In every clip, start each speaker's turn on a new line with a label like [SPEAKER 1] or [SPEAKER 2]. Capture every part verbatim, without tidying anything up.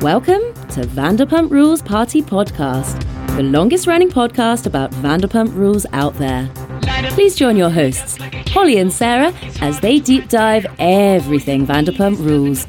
[SPEAKER 1] Welcome to Vanderpump Rules Party Podcast, the longest running podcast about Vanderpump Rules out there. Please join your hosts, Holly and Sarah, as they deep dive everything Vanderpump Rules.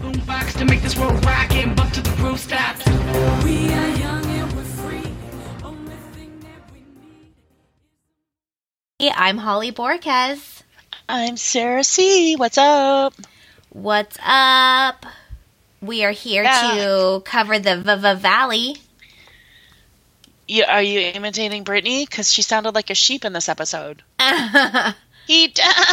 [SPEAKER 2] I'm Holly Borges.
[SPEAKER 3] I'm Sarah C. What's up?
[SPEAKER 2] What's up? We are here
[SPEAKER 3] Yeah.
[SPEAKER 2] to cover the V V Valley.
[SPEAKER 3] You, are you imitating Brittany? Because she sounded like a sheep in this episode. He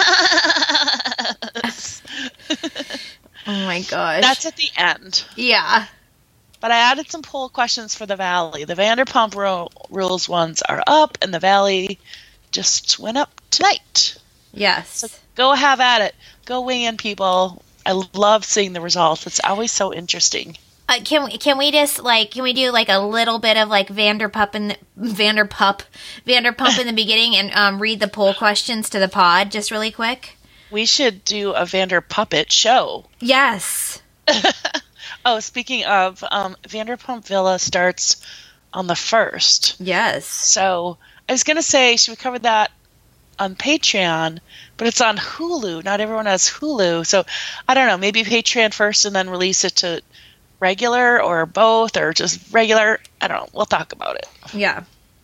[SPEAKER 3] does.
[SPEAKER 2] Oh my gosh.
[SPEAKER 3] That's at the end.
[SPEAKER 2] Yeah.
[SPEAKER 3] But I added some poll questions for the Valley. The Vanderpump Ru- Rules ones are up, and the Valley just went up tonight.
[SPEAKER 2] Yes.
[SPEAKER 3] So go have at it. Go weigh in, people. I love seeing the results. It's always so interesting.
[SPEAKER 2] Uh, can we can we just like can we do like a little bit of like Vanderpump and Vanderpump Vanderpump in the beginning and um, read the poll questions to the pod just really quick?
[SPEAKER 3] We should do a Vanderpuppet show.
[SPEAKER 2] Yes.
[SPEAKER 3] Oh, speaking of, um, Vanderpump Villa starts on the first.
[SPEAKER 2] Yes.
[SPEAKER 3] So I was going to say, should we cover that on Patreon? But it's on Hulu. Not everyone has Hulu. So I don't know, maybe Patreon first and then release it to regular or both or just regular. I don't know. We'll talk about it.
[SPEAKER 2] Yeah.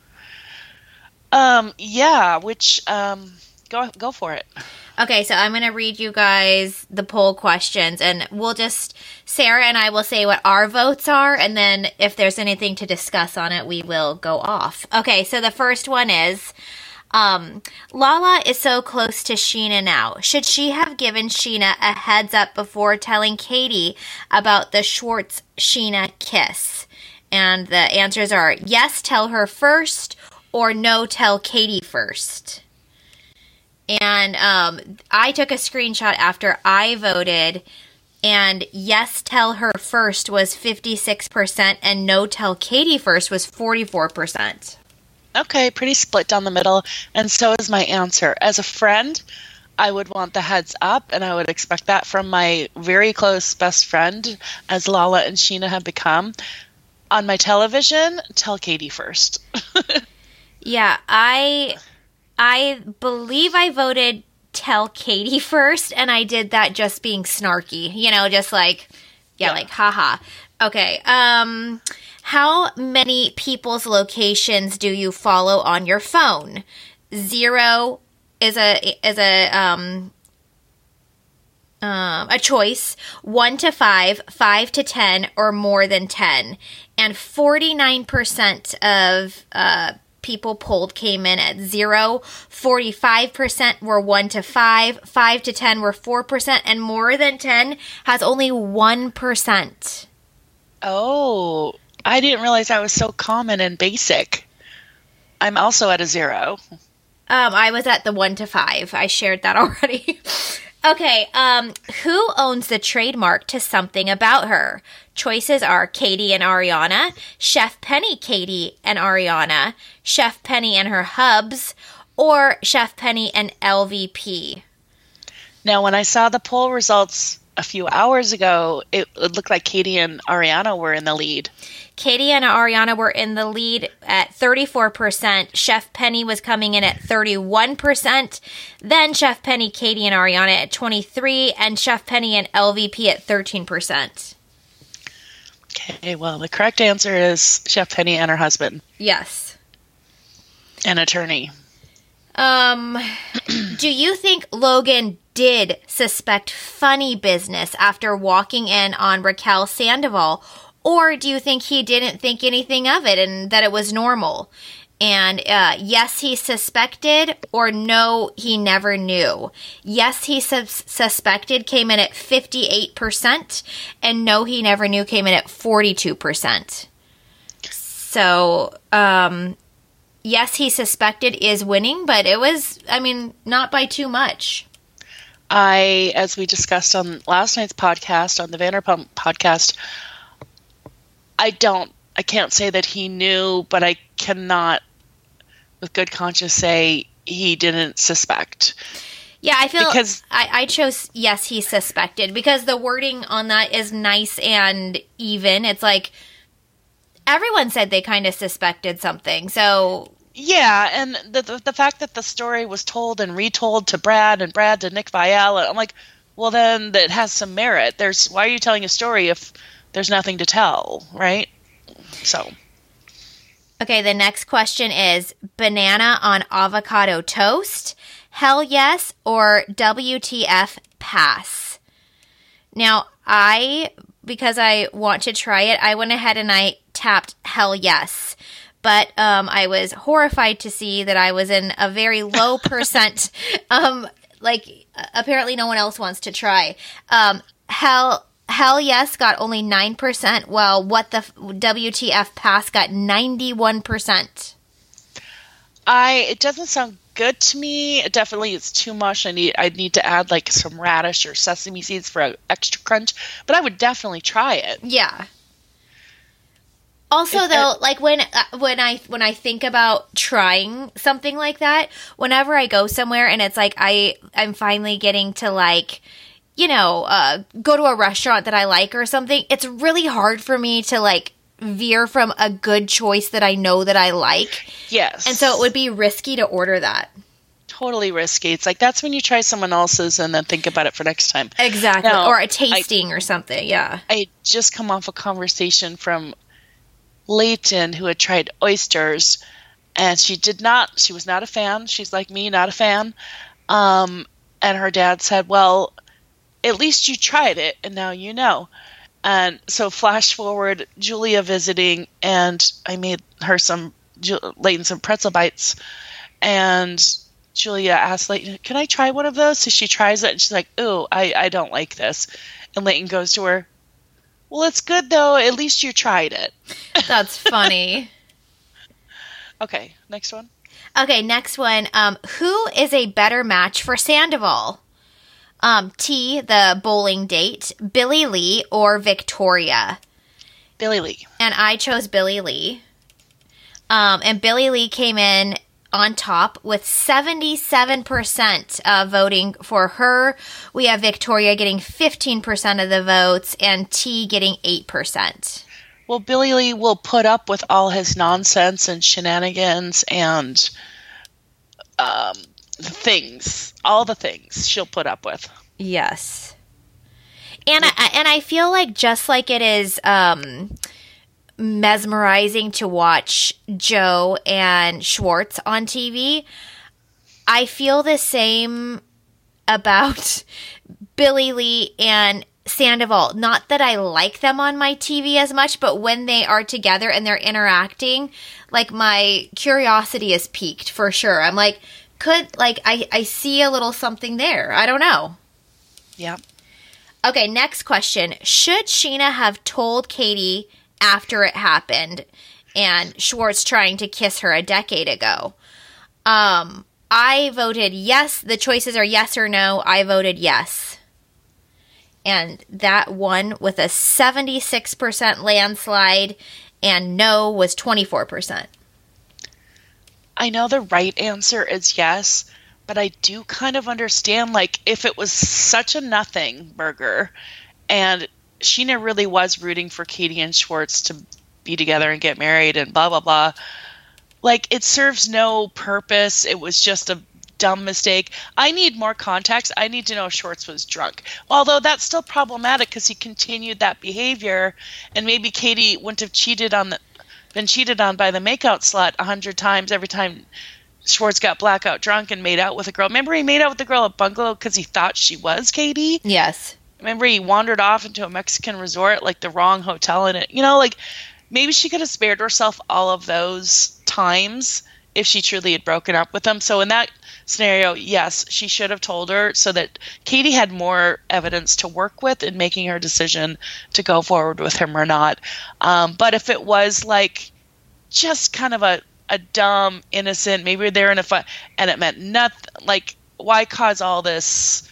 [SPEAKER 3] Um, yeah, which, um, go, go for it.
[SPEAKER 2] Okay, so I'm going to read you guys the poll questions, and we'll just, Sarah and I will say what our votes are, and then if there's anything to discuss on it, we will go off. Okay, so the first one is, um, Lala is so close to Sheena now. Should she have given Sheena a heads up before telling Katie about the Schwartz-Sheena kiss? And the answers are yes, tell her first, or no, tell Katie first. And um, I took a screenshot after I voted, and yes, tell her first was fifty-six percent, and no, tell Katie first was forty-four percent.
[SPEAKER 3] Okay, pretty split down the middle, and so is my answer. As a friend, I would want the heads up, and I would expect that from my very close best friend, as Lala and Sheena have become. On my television, tell Katie first.
[SPEAKER 2] Yeah, I... I believe I voted tell Katie first, and I did that just being snarky. You know, just like, yeah, yeah. like, haha. Okay, um, how many people's locations do you follow on your phone? Zero is a, is a, um, um, a choice. One to five, five to ten, or more than ten. And forty-nine percent of, uh, people polled came in at zero, forty-five percent were one to five, five to ten were four percent, and more than ten has only one percent.
[SPEAKER 3] Oh, I didn't realize that was so common and basic. I'm also at a zero.
[SPEAKER 2] Um, I was at the one to five. I shared that already. Okay, um, who owns the trademark to something about her? Choices are Katie and Ariana, Chef Penny, Katie and Ariana, Chef Penny and her hubs, or Chef Penny and L V P.
[SPEAKER 3] Now, when I saw the poll results a few hours ago, it, it looked like Katie and Ariana were in the lead.
[SPEAKER 2] Katie and Ariana were in the lead at thirty-four percent. Chef Penny was coming in at thirty-one percent. Then Chef Penny, Katie, and Ariana at twenty-three percent. And Chef Penny and L V P at thirteen percent.
[SPEAKER 3] Okay, well, the correct answer is Chef Penny and her husband.
[SPEAKER 2] Yes.
[SPEAKER 3] An attorney.
[SPEAKER 2] Um, do you think Logan did suspect funny business after walking in on Raquel Sandoval? Or do you think he didn't think anything of it and that it was normal? And uh, yes, he suspected, or no, he never knew. Yes, he sus- suspected came in at fifty-eight percent, and no, he never knew came in at forty-two percent. So, um, yes, he suspected is winning, but it was, I mean, not by too much.
[SPEAKER 3] I, as we discussed on last night's podcast, on the Vanderpump podcast, I don't, I can't say that he knew, but I cannot, with good conscience, say he didn't suspect.
[SPEAKER 2] Yeah, I feel
[SPEAKER 3] because
[SPEAKER 2] I, I chose yes, he suspected, because the wording on that is nice and even. It's like everyone said they kind of suspected something. So
[SPEAKER 3] yeah, and the, the the fact that the story was told and retold to Brad and Brad to Nick Viall, I'm like, well, then it has some merit. There's why are you telling a story if there's nothing to tell, right? So.
[SPEAKER 2] Okay, the next question is banana on avocado toast, hell yes, or W T F pass. Now, I, because I want to try it, I went ahead and I tapped hell yes. But um, I was horrified to see that I was in a very low percent. um, like, apparently no one else wants to try. Um, hell Hell yes got only nine percent, while what the W T F pass got ninety-one percent.
[SPEAKER 3] I it doesn't sound good to me. It definitely is too much. I need I need to add like some radish or sesame seeds for an extra crunch, but I would definitely try it.
[SPEAKER 2] Yeah. Also,
[SPEAKER 3] It-
[SPEAKER 2] though,
[SPEAKER 3] it-
[SPEAKER 2] like when uh, when I when I think about trying something like that, whenever I go somewhere and it's like I I'm finally getting to like, you know, uh, go to a restaurant that I like or something, it's really hard for me to like veer from a good choice that I know that I like.
[SPEAKER 3] Yes.
[SPEAKER 2] And so it would be risky to order that.
[SPEAKER 3] Totally risky. It's like that's when you try someone else's and then think about it for next time.
[SPEAKER 2] Exactly.
[SPEAKER 3] Now,
[SPEAKER 2] or a tasting or something. Yeah.
[SPEAKER 3] I had just come off a conversation from Leighton who had tried oysters, and she did not, she was not a fan. She's like me, not a fan. Um, and her dad said, well, at least you tried it, and now you know. And so flash forward, Julia visiting, and I made her some, Leighton some pretzel bites, and Julia asked Leighton, can I try one of those? So she tries it, and she's like, ooh, I, I don't like this. And Leighton goes to her, well, it's good, though. At least you tried it.
[SPEAKER 2] That's funny.
[SPEAKER 3] Okay, next one.
[SPEAKER 2] Okay, next one. Um, who is a better match for Sandoval? Um, T, the bowling date, Billy Lee, or Victoria?
[SPEAKER 3] Billy Lee.
[SPEAKER 2] And I chose Billy Lee. Um, and Billy Lee came in on top with seventy-seven percent uh, voting for her. We have Victoria getting fifteen percent of the votes and T getting eight percent.
[SPEAKER 3] Well, Billy Lee will put up with all his nonsense and shenanigans and um, things. All the things she'll put up with.
[SPEAKER 2] Yes. And I, and I feel like just like it is um, mesmerizing to watch Joe and Schwartz on T V, I feel the same about Billy Lee and Sandoval. Not that I like them on my T V as much, but when they are together and they're interacting, like my curiosity is piqued for sure. I'm like, could, like, I, I see a little something there. I don't know.
[SPEAKER 3] Yeah.
[SPEAKER 2] Okay, next question. Should Scheana have told Katie after it happened and Schwartz trying to kiss her a decade ago? Um, I voted yes. The choices are yes or no. I voted yes. And that won with a seventy-six percent landslide, and no was twenty-four percent.
[SPEAKER 3] I know the right answer is yes, but I do kind of understand, like, if it was such a nothing burger and Scheana really was rooting for Katie and Schwartz to be together and get married and blah, blah, blah, like, it serves no purpose. It was just a dumb mistake. I need more context. I need to know if Schwartz was drunk. Although that's still problematic because he continued that behavior, and maybe Katie wouldn't have cheated on the, been cheated on by the makeout slut a hundred times every time Schwartz got blackout drunk and made out with a girl. Remember he made out with the girl at Bungalow because he thought she was Katie?
[SPEAKER 2] Yes.
[SPEAKER 3] Remember he wandered off into a Mexican resort, like the wrong hotel in it. You know, like, maybe she could have spared herself all of those times if she truly had broken up with him. So in that scenario, yes, she should have told her so that Katie had more evidence to work with in making her decision to go forward with him or not. Um, but if it was like just kind of a, a dumb, innocent, maybe they're in a fight and it meant nothing, like, why cause all this?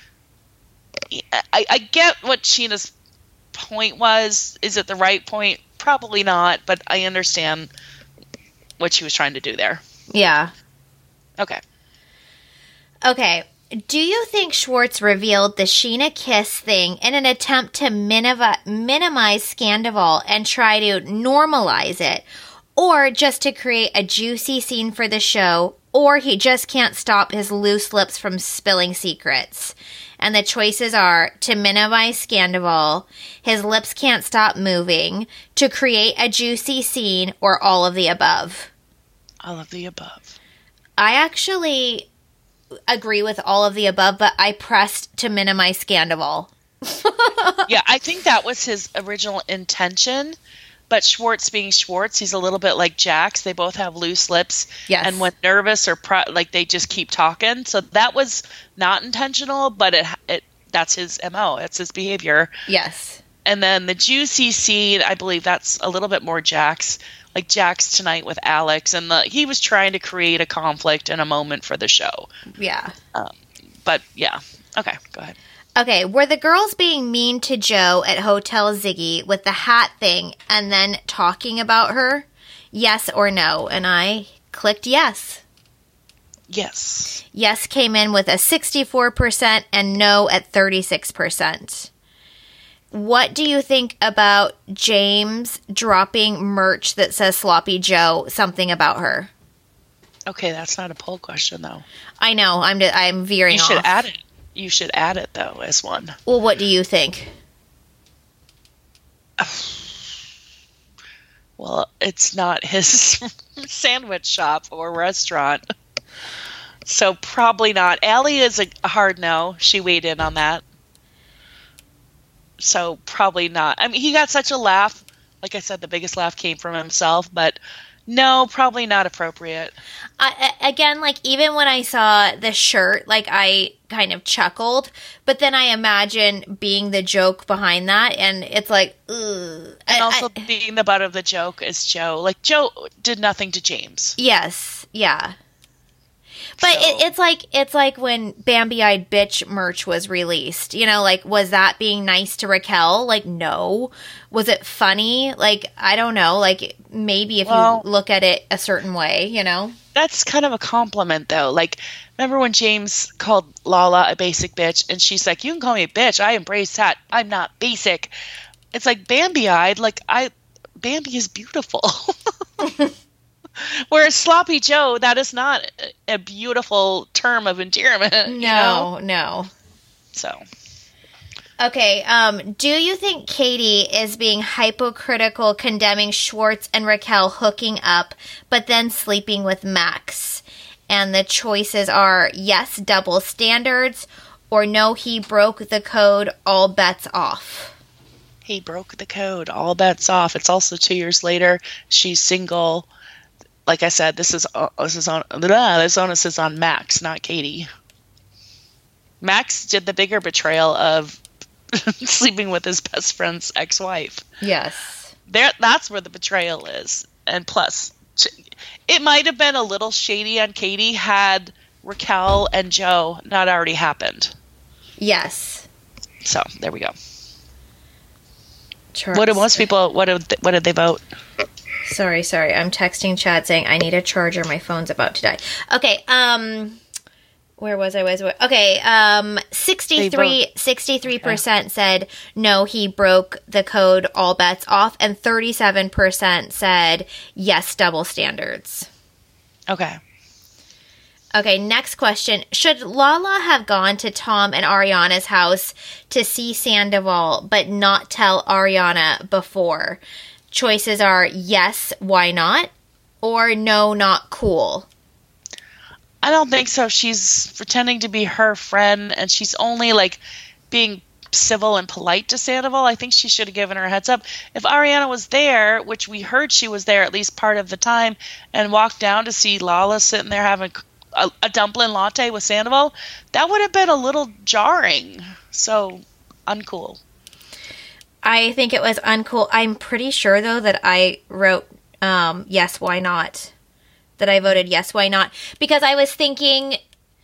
[SPEAKER 3] I, I get what Sheena's point was. Is it the right point? Probably not, but I understand what she was trying to do there.
[SPEAKER 2] Yeah.
[SPEAKER 3] Okay.
[SPEAKER 2] Okay. Do you think Schwartz revealed the Sheena kiss thing in an attempt to minimi- minimize Scandival and try to normalize it? Or just to create a juicy scene for the show? Or he just can't stop his loose lips from spilling secrets? And the choices are to minimize Scandival, his lips can't stop moving, to create a juicy scene, or all of the above.
[SPEAKER 3] All of the above.
[SPEAKER 2] I actually agree with all of the above, but I pressed to minimize Scandival.
[SPEAKER 3] Yeah, I think that was his original intention. But Schwartz being Schwartz, he's a little bit like Jax. They both have loose lips.
[SPEAKER 2] Yes.
[SPEAKER 3] And when nervous or pro- like they just keep talking. So that was not intentional, but it it that's his M O. It's his behavior.
[SPEAKER 2] Yes.
[SPEAKER 3] And then the juicy scene, I believe that's a little bit more Jax. Like Jax tonight with Alex. And the, he was trying to create a conflict and a moment for the show.
[SPEAKER 2] Yeah.
[SPEAKER 3] Um, but yeah. Okay, go ahead.
[SPEAKER 2] Okay, were the girls being mean to Joe at Hotel Ziggy with the hat thing and then talking about her? Yes or no? And I clicked yes.
[SPEAKER 3] Yes.
[SPEAKER 2] Yes came in with a sixty-four percent and no at thirty-six percent. What do you think about James dropping merch that says Sloppy Joe, something about her?
[SPEAKER 3] Okay, that's not a poll question, though.
[SPEAKER 2] I know, I'm I'm veering off.
[SPEAKER 3] You should add it. You should add it, though, as one.
[SPEAKER 2] Well, what do you think?
[SPEAKER 3] Well, it's not his sandwich shop or restaurant. So probably not. Allie is a hard no. She weighed in on that. So probably not. I mean, he got such a laugh. Like I said, the biggest laugh came from himself, but no, probably not appropriate.
[SPEAKER 2] I, again, like, even when I saw the shirt, like, I kind of chuckled, but then I imagine being the joke behind that, and it's like, ugh.
[SPEAKER 3] And
[SPEAKER 2] I,
[SPEAKER 3] also
[SPEAKER 2] I,
[SPEAKER 3] being the butt of the joke is Joe. Like, Joe did nothing to James.
[SPEAKER 2] Yes, yeah. But
[SPEAKER 3] So-
[SPEAKER 2] it, it's like it's like when Bambi-Eyed Bitch merch was released. You know, like, was that being nice to Raquel? Like, no. Was it funny? Like, I don't know. Like, maybe if
[SPEAKER 3] Well-
[SPEAKER 2] you look at it a certain way, you know?
[SPEAKER 3] That's kind of a compliment, though. Like, remember when James called Lala a basic bitch, and she's like, "You can call me a bitch. I embrace that. I'm not basic." It's like Bambi-eyed. Like, I, Bambi is beautiful. Whereas Sloppy Joe, that is not a beautiful term of endearment.
[SPEAKER 2] No,
[SPEAKER 3] you know?
[SPEAKER 2] no.
[SPEAKER 3] So.
[SPEAKER 2] Okay, um, do you think Katie is being hypocritical, condemning Schwartz and Raquel hooking up, but then sleeping with Max? And the choices are yes, double standards, or no, he broke the code, all bets off.
[SPEAKER 3] He broke the code, all bets off. It's also two years later. She's single. Like I said, this is uh, this is on blah, this onus is on Max, not Katie. Max did the bigger betrayal of sleeping with his best friend's ex-wife.
[SPEAKER 2] Yes.
[SPEAKER 3] There, that's where the betrayal is. And plus, it might have been a little shady on Katie had Raquel and Joe not already happened.
[SPEAKER 2] Yes.
[SPEAKER 3] So there we go.
[SPEAKER 2] Charles.
[SPEAKER 3] What did most people? What did what did they vote?
[SPEAKER 2] Sorry, sorry. I'm texting Chad saying I need a charger. My phone's about to die. Okay. Um, where was I? Was okay. Um, sixty-three percent said no. He broke the code. All bets off, and thirty-seven percent said yes. Double standards.
[SPEAKER 3] Okay.
[SPEAKER 2] Okay. Next question: should Lala have gone to Tom and Ariana's house to see Sandoval, but not tell Ariana before? Choices are yes, why not? Or no, not cool.
[SPEAKER 3] I don't think so. She's pretending to be her friend, and she's only, like, being civil and polite to Sandoval. I think she should have given her a heads up. If Ariana was there, which we heard she was there at least part of the time, and walked down to see Lala sitting there having a, a dumpling latte with Sandoval, that would have been a little jarring. So, uncool.
[SPEAKER 2] I think it was uncool. I'm pretty sure, though, that I wrote um, yes, why not? That I voted yes, why not? Because I was thinking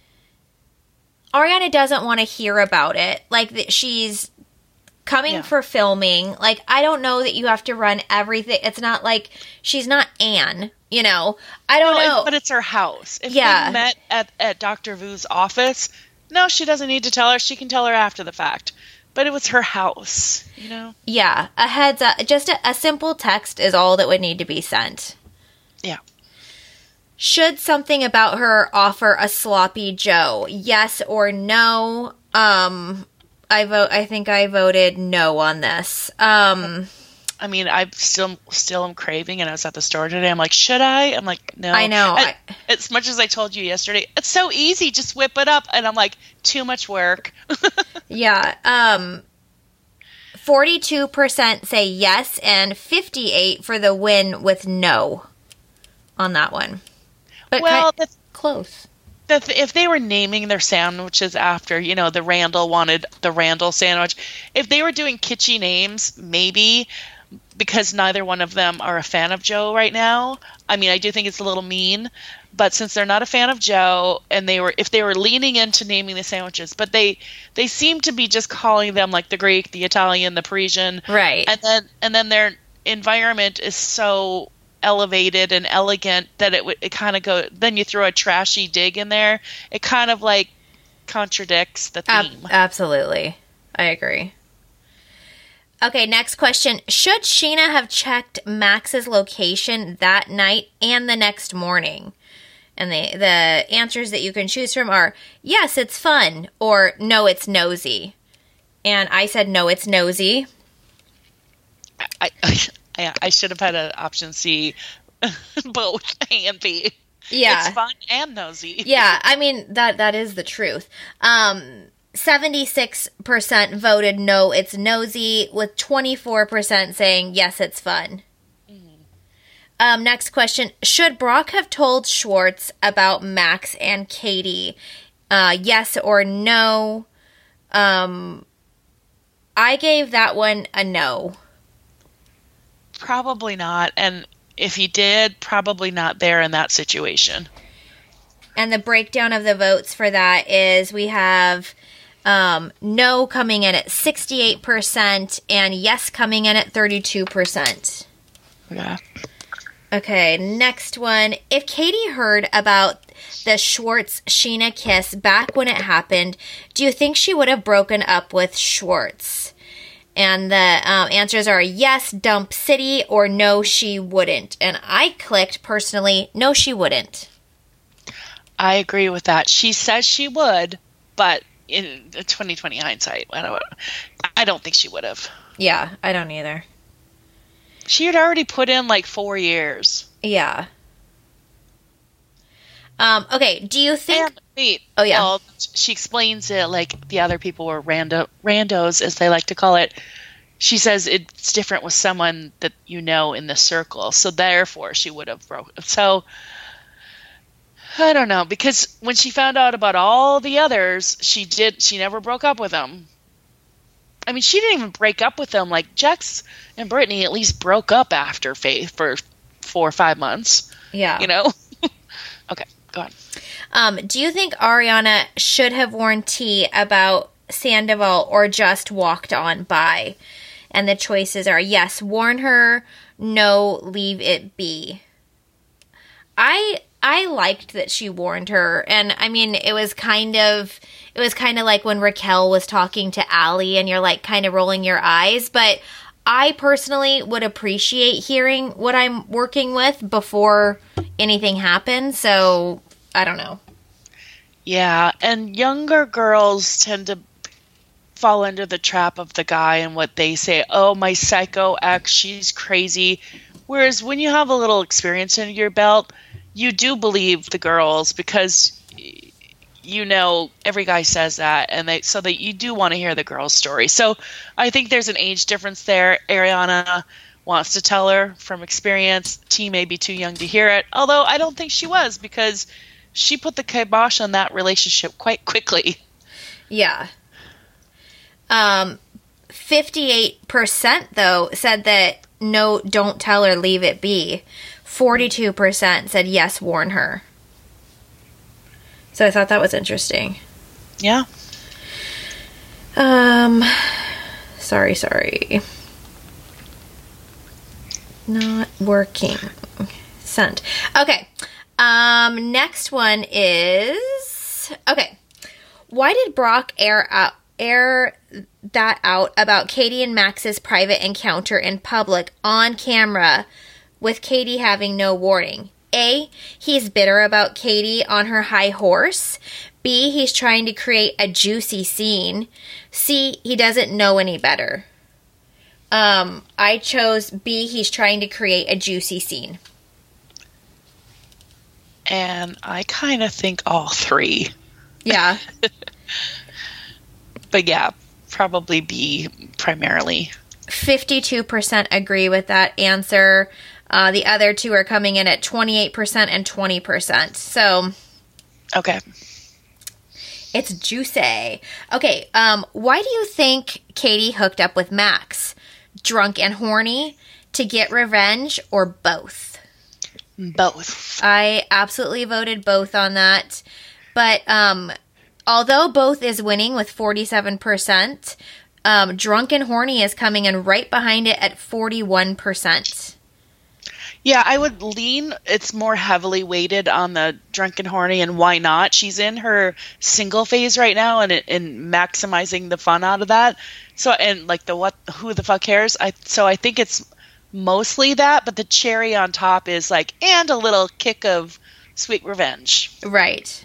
[SPEAKER 2] Ariana doesn't want to hear about it. Like, that she's coming
[SPEAKER 3] Yeah.
[SPEAKER 2] for filming. Like, I don't know that you have to run everything. It's not like she's not Anne, you know? I don't
[SPEAKER 3] No,
[SPEAKER 2] know.
[SPEAKER 3] But it's her house. If
[SPEAKER 2] Yeah.
[SPEAKER 3] they met at, at Doctor Vu's office, no, she doesn't need to tell her. She can tell her after the fact. But it was her house, you know?
[SPEAKER 2] Yeah, a heads up. Just a, a simple text is all that would need to be sent.
[SPEAKER 3] Yeah.
[SPEAKER 2] Should something about her offer a sloppy Joe? Yes or no? Um, I vote. I think I voted no on this. Um,
[SPEAKER 3] I mean, I still still am craving, and I was at the store today. I'm like, should I? I'm like, no.
[SPEAKER 2] I know.
[SPEAKER 3] I, as much as I told you yesterday, it's so easy. Just whip it up. And I'm like, too much work.
[SPEAKER 2] Yeah. Um, forty-two percent say yes, and fifty-eight for the win with no on that one. But
[SPEAKER 3] well,
[SPEAKER 2] kind, close.
[SPEAKER 3] The th- if they were naming their sandwiches after, you know, the Randall wanted the Randall sandwich, if they were doing kitschy names, maybe, because neither one of them are a fan of Joe right now. I mean, I do think it's a little mean, but since they're not a fan of Joe, and they were, if they were leaning into naming the sandwiches, but they they seem to be just calling them like the Greek, the Italian, the Parisian,
[SPEAKER 2] right?
[SPEAKER 3] And then and then their environment is so elevated and elegant that it would it kind of go. Then you throw a trashy dig in there, it kind of like contradicts the theme.
[SPEAKER 2] Ab- absolutely, I agree. Okay, next question. Should Scheana have checked Max's location that night and the next morning? And the the answers that you can choose from are yes, it's fun, or no, it's nosy. And I said no, it's nosy.
[SPEAKER 3] I I, I should have had an option C, both A and B.
[SPEAKER 2] Yeah,
[SPEAKER 3] it's fun and nosy.
[SPEAKER 2] Yeah, I mean that that is the truth. Um. seventy-six percent voted no, it's nosy, with twenty-four percent saying yes, it's fun. Mm-hmm. Um, next question. Should Brock have told Schwartz about Max and Katie? Uh, yes or no? Um, I gave that one a no.
[SPEAKER 3] Probably not. And if he did, probably not there in that situation.
[SPEAKER 2] And the breakdown of the votes for that is we have Um, no coming in at sixty-eight percent and yes coming in at thirty-two percent.
[SPEAKER 3] Yeah.
[SPEAKER 2] Okay, next one. If Katie heard about the Schwartz-Scheana kiss back when it happened, do you think she would have broken up with Schwartz? And the um, answers are yes, Dump City, or no, she wouldn't. And I clicked, personally, no, she wouldn't.
[SPEAKER 3] I agree with that. She says she would, but in twenty twenty hindsight, I don't, I don't think she would have.
[SPEAKER 2] Yeah, I don't either.
[SPEAKER 3] She had already put in like four years.
[SPEAKER 2] Yeah. Um, okay, do you think...
[SPEAKER 3] And, wait,
[SPEAKER 2] oh, yeah.
[SPEAKER 3] Well, she explains it like the other people were rando, randos, as they like to call it. She says it's different with someone that you know in the circle, so therefore she would have broken. So... I don't know, because when she found out about all the others, she did. She never broke up with them. I mean, she didn't even break up with them. Like, Jax and Brittany at least broke up after Faith for four or five months.
[SPEAKER 2] Yeah.
[SPEAKER 3] You know? Okay, go on.
[SPEAKER 2] Um, do you think Ariana should have warned T about Sandoval or just walked on by? And the choices are yes, warn her, no, leave it be. I... I liked that she warned her, and I mean, it was kind of, it was kind of like when Raquel was talking to Allie, and you're like kind of rolling your eyes, but I personally would appreciate hearing what I'm working with before anything happens, so I don't know.
[SPEAKER 3] Yeah, and younger girls tend to fall under the trap of the guy and what they say, oh, my psycho ex, she's crazy, whereas when you have a little experience in your belt, you do believe the girls because, you know, every guy says that, and they so that you do want to hear the girl's story. So I think there's an age difference there. Ariana wants to tell her from experience. T may be too young to hear it, although I don't think she was, because she put the kibosh on that relationship quite quickly.
[SPEAKER 2] Yeah. Um, fifty-eight percent, though, said that no, don't tell her, leave it be. forty-two percent said yes, warn her. So I thought that was interesting.
[SPEAKER 3] Yeah.
[SPEAKER 2] Um, sorry, sorry. Not working. Sent. Okay. Um, next one is, okay. Why did Brock air out, air that out about Katie and Max's private encounter in public on camera with Katie having no warning? A, he's bitter about Katie on her high horse. B, he's trying to create a juicy scene. C, he doesn't know any better. Um, I chose B, he's trying to create a juicy scene.
[SPEAKER 3] And I kind of think all three.
[SPEAKER 2] Yeah.
[SPEAKER 3] But yeah, probably B primarily.
[SPEAKER 2] fifty-two percent agree with that answer. Uh, the other two are coming in at twenty-eight percent and twenty percent. So,
[SPEAKER 3] okay.
[SPEAKER 2] It's juicy. Okay, um, why do you think Katie hooked up with Max? Drunk and horny, to get revenge, or both?
[SPEAKER 3] Both.
[SPEAKER 2] I absolutely voted both on that. But um, although both is winning with forty-seven percent, um, drunk and horny is coming in right behind it at forty-one percent.
[SPEAKER 3] Yeah, I would lean, it's more heavily weighted on the drunk and horny, and why not? She's in her single phase right now and, and maximizing the fun out of that. So, and like the what, who the fuck cares? I So I think it's mostly that, but the cherry on top is like, and a little kick of sweet revenge.
[SPEAKER 2] Right.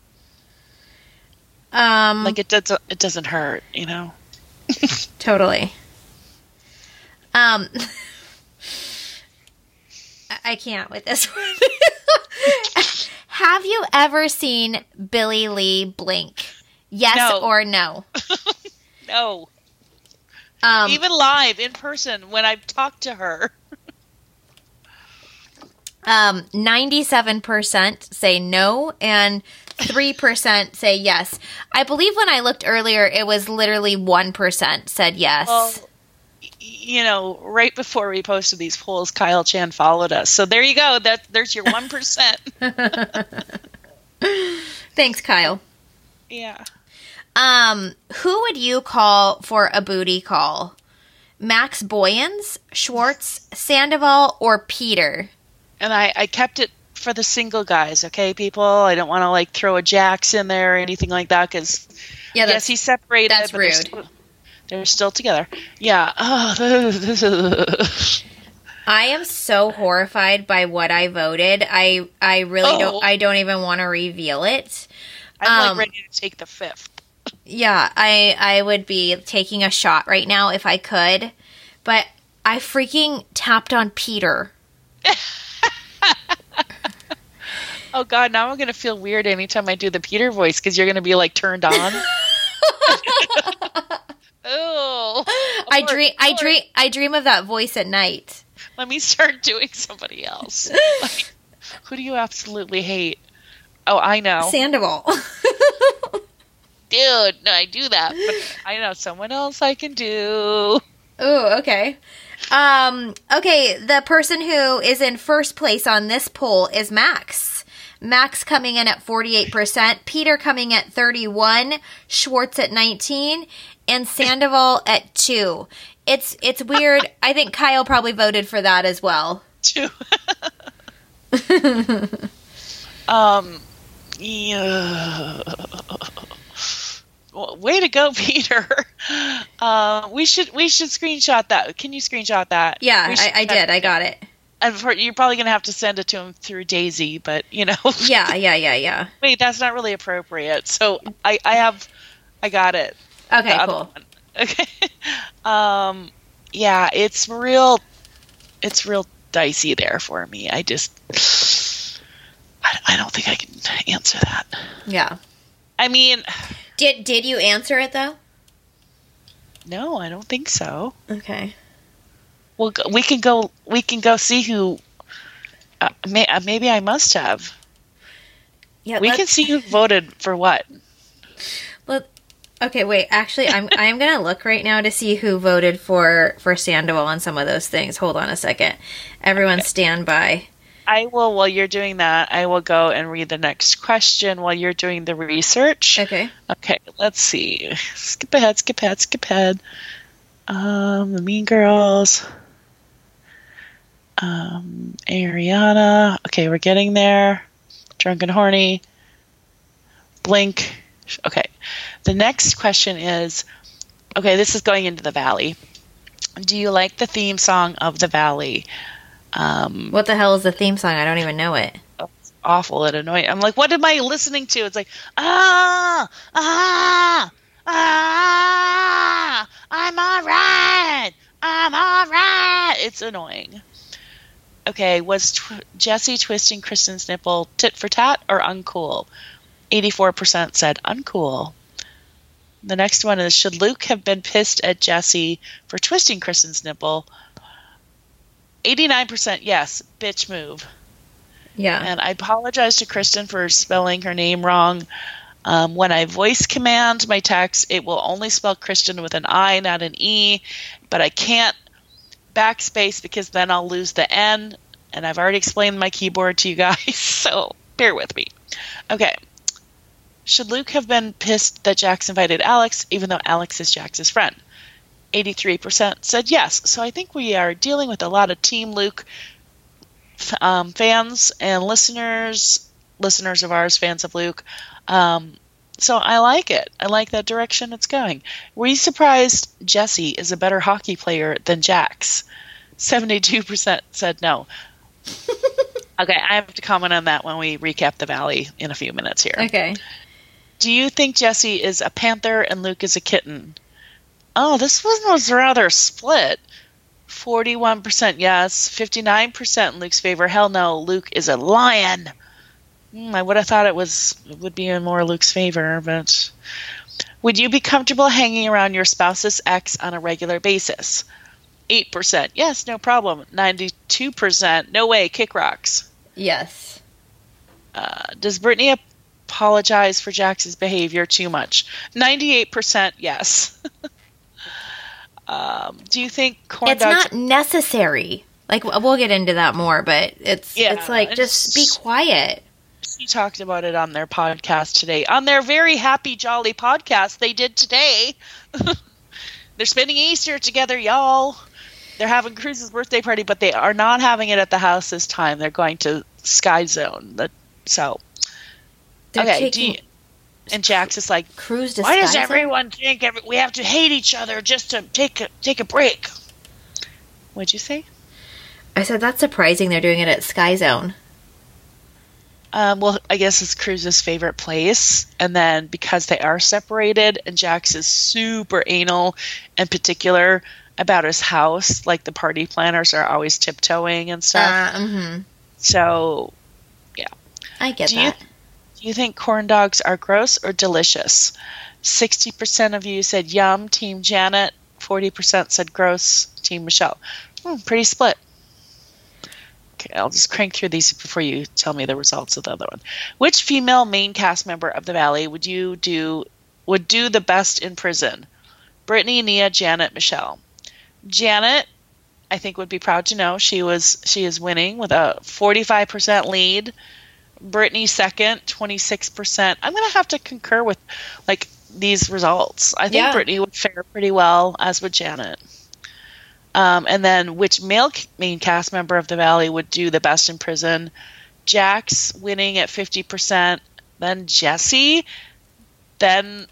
[SPEAKER 2] Um,
[SPEAKER 3] like it doesn't, it doesn't hurt, you know?
[SPEAKER 2] Totally. Um... I can't with this one. Have you ever seen Billie Lee blink? Yes
[SPEAKER 3] no.
[SPEAKER 2] or no?
[SPEAKER 3] No.
[SPEAKER 2] Um,
[SPEAKER 3] Even live, in person, when I've talked to her.
[SPEAKER 2] um, ninety-seven percent say no, and three percent say yes. I believe when I looked earlier, it was literally one percent said yes.
[SPEAKER 3] Well, you know, right before we posted these polls, Kyle Chan followed us. So there you go. That there's your one percent.
[SPEAKER 2] Thanks, Kyle.
[SPEAKER 3] Yeah.
[SPEAKER 2] Um, who would you call for a booty call? Max Boyens, Schwartz, Sandoval, or Peter?
[SPEAKER 3] And I, I kept it for the single guys, okay, people? I don't want to, like, throw a Jax in there or anything like that, because,
[SPEAKER 2] yeah,
[SPEAKER 3] yes, he's separated.
[SPEAKER 2] That's
[SPEAKER 3] but
[SPEAKER 2] rude.
[SPEAKER 3] They're still, they're still together. Yeah. Oh,
[SPEAKER 2] I am so horrified by what I voted. I I really
[SPEAKER 3] Oh.
[SPEAKER 2] don't. I don't even want to reveal it.
[SPEAKER 3] I'm,
[SPEAKER 2] Um,
[SPEAKER 3] like, ready to take the fifth.
[SPEAKER 2] Yeah, I I would be taking a shot right now if I could, but I freaking tapped on Peter.
[SPEAKER 3] Oh, God, now I'm going to feel weird anytime I do the Peter voice, because you're going to be, like, turned on. Oh,
[SPEAKER 2] I dream. I dream. I dream of that voice at night.
[SPEAKER 3] Let me start doing somebody else. Like, who do you absolutely hate? Oh, I know.
[SPEAKER 2] Sandoval.
[SPEAKER 3] Dude, no, I do that, but I know someone else I can do.
[SPEAKER 2] Oh, okay. Um, okay, the person who is in first place on this poll is Max. Max coming in at forty-eight percent, Peter coming at thirty-one, Schwartz at nineteen, and Sandoval at two. It's it's weird. I think Kyle probably voted for that as well.
[SPEAKER 3] Two. um, yeah. Well, way to go, Peter. Uh, we should we should screenshot that. Can you screenshot that?
[SPEAKER 2] Yeah,
[SPEAKER 3] We should-
[SPEAKER 2] I, I did. I got it.
[SPEAKER 3] And for, you're probably going to have to send it to him through Daisy, but, you know.
[SPEAKER 2] Yeah, yeah, yeah, yeah.
[SPEAKER 3] Wait, that's not really appropriate. So I, I have, I got it.
[SPEAKER 2] Okay,
[SPEAKER 3] The other
[SPEAKER 2] cool.
[SPEAKER 3] one. Okay. Um, yeah, it's real, it's real dicey there for me. I just, I, I don't think I can answer that.
[SPEAKER 2] Yeah.
[SPEAKER 3] I mean,
[SPEAKER 2] Did did you answer it though?
[SPEAKER 3] no, I don't think so.
[SPEAKER 2] Okay.
[SPEAKER 3] Well, go- we can go, we can go see who, uh, may, uh, maybe I must have.
[SPEAKER 2] Yeah.
[SPEAKER 3] We
[SPEAKER 2] let's-
[SPEAKER 3] can see who voted for what.
[SPEAKER 2] Let, okay, wait. Actually, I'm I'm gonna look right now to see who voted for for Sandoval on some of those things. Hold on a second. Everyone, stand by.
[SPEAKER 3] I will, while you're doing that, I will go and read the next question while you're doing the research.
[SPEAKER 2] Okay.
[SPEAKER 3] Okay, let's see. Skip ahead, skip ahead, skip ahead. Um, the Mean Girls. Um, Ariana. Okay, we're getting there. Drunk and Horny. Blink. Okay. The next question is, okay, this is going into the Valley. Do you like the theme song of the Valley? Um,
[SPEAKER 2] what the hell is the theme song? I don't even know it.
[SPEAKER 3] It's awful and annoying. I'm like, what am I listening to? It's like, ah, ah, ah, I'm all right. I'm all right. It's annoying. Okay, was tw- Jesse twisting Kristen's nipple tit for tat or uncool? eighty-four percent said uncool. The next one is, should Luke have been pissed at Jesse for twisting Kristen's nipple? eighty-nine percent yes, bitch move.
[SPEAKER 2] Yeah.
[SPEAKER 3] And I apologize to Kristen for spelling her name wrong. Um, when I voice command my text, it will only spell Kristen with an I, not an E, but I can't backspace because then I'll lose the N, and I've already explained my keyboard to you guys, so bear with me. Okay. Should Luke have been pissed that Jax invited Alex, even though Alex is Jax's friend? eighty-three percent said yes. So I think we are dealing with a lot of Team Luke um, fans and listeners, listeners of ours, fans of Luke. Um, so I like it. I like that direction it's going. Were you surprised Jesse is a better hockey player than Jax? seventy-two percent said no. Okay, I have to comment on that when we recap the Valley in a few minutes here.
[SPEAKER 2] Okay.
[SPEAKER 3] Do you think Jesse is a panther and Luke is a kitten? Oh, this one was rather split. forty-one percent yes, fifty-nine percent in Luke's favor. Hell no, Luke is a lion. Mm, I would have thought it was it would be in more Luke's favor, but would you be comfortable hanging around your spouse's ex on a regular basis? eight percent yes, no problem. ninety-two percent no way, kick rocks.
[SPEAKER 2] Yes.
[SPEAKER 3] Uh, does Brittany apologize for Jax's behavior too much? ninety-eight percent yes. um, do you think corn
[SPEAKER 2] it's
[SPEAKER 3] dogs...
[SPEAKER 2] not necessary. Like, we'll get into that more, but it's
[SPEAKER 3] Yeah,
[SPEAKER 2] it's like, just be quiet.
[SPEAKER 3] She talked about it on their podcast today. On their very happy, jolly podcast they did today. They're spending Easter together, y'all. They're having Cruz's birthday party, but they are not having it at the house this time. They're going to Sky Zone. So,
[SPEAKER 2] They're
[SPEAKER 3] okay. Do you, and Jax is like,
[SPEAKER 2] Cruz to
[SPEAKER 3] why
[SPEAKER 2] Sky
[SPEAKER 3] does
[SPEAKER 2] Zone?
[SPEAKER 3] everyone think every, we have to hate each other just to take a, take a break? What'd you say?
[SPEAKER 2] I said that's surprising they're doing it at Sky Zone.
[SPEAKER 3] Um, well, I guess it's Cruz's favorite place. And then because they are separated and Jax is super anal and particular about his house, like the party planners are always tiptoeing and stuff.
[SPEAKER 2] Uh, mm-hmm.
[SPEAKER 3] So, yeah.
[SPEAKER 2] I get
[SPEAKER 3] do
[SPEAKER 2] that.
[SPEAKER 3] You, do you think corn dogs are gross or delicious? sixty percent of you said yum, Team Janet. forty percent said gross, Team Michelle. Hmm, pretty split. Okay, I'll just crank through these before you tell me the results of the other one. Which female main cast member of The Valley would you do would do the best in prison? Brittany, Nia, Janet, Michelle. Janet, I think, would be proud to know she was she is winning with a forty-five percent lead. Brittany second, twenty-six percent. I'm going to have to concur with like these results. I think
[SPEAKER 2] Yeah.
[SPEAKER 3] Brittany would fare pretty well, as would Janet. Um, and then which male main cast member of The Valley would do the best in prison? Jax winning at fifty percent, then Jesse, then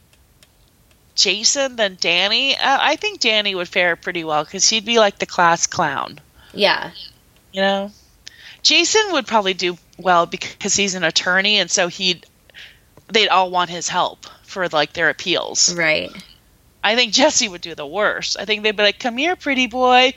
[SPEAKER 3] Jason, then Danny. Uh, I think Danny would fare pretty well because he'd be like the class clown.
[SPEAKER 2] Yeah.
[SPEAKER 3] You know? Jason would probably do well because he's an attorney, and so he'd they'd all want his help for like their appeals.
[SPEAKER 2] Right.
[SPEAKER 3] I think Jesse would do the worst. I think they'd be like, come here, pretty boy.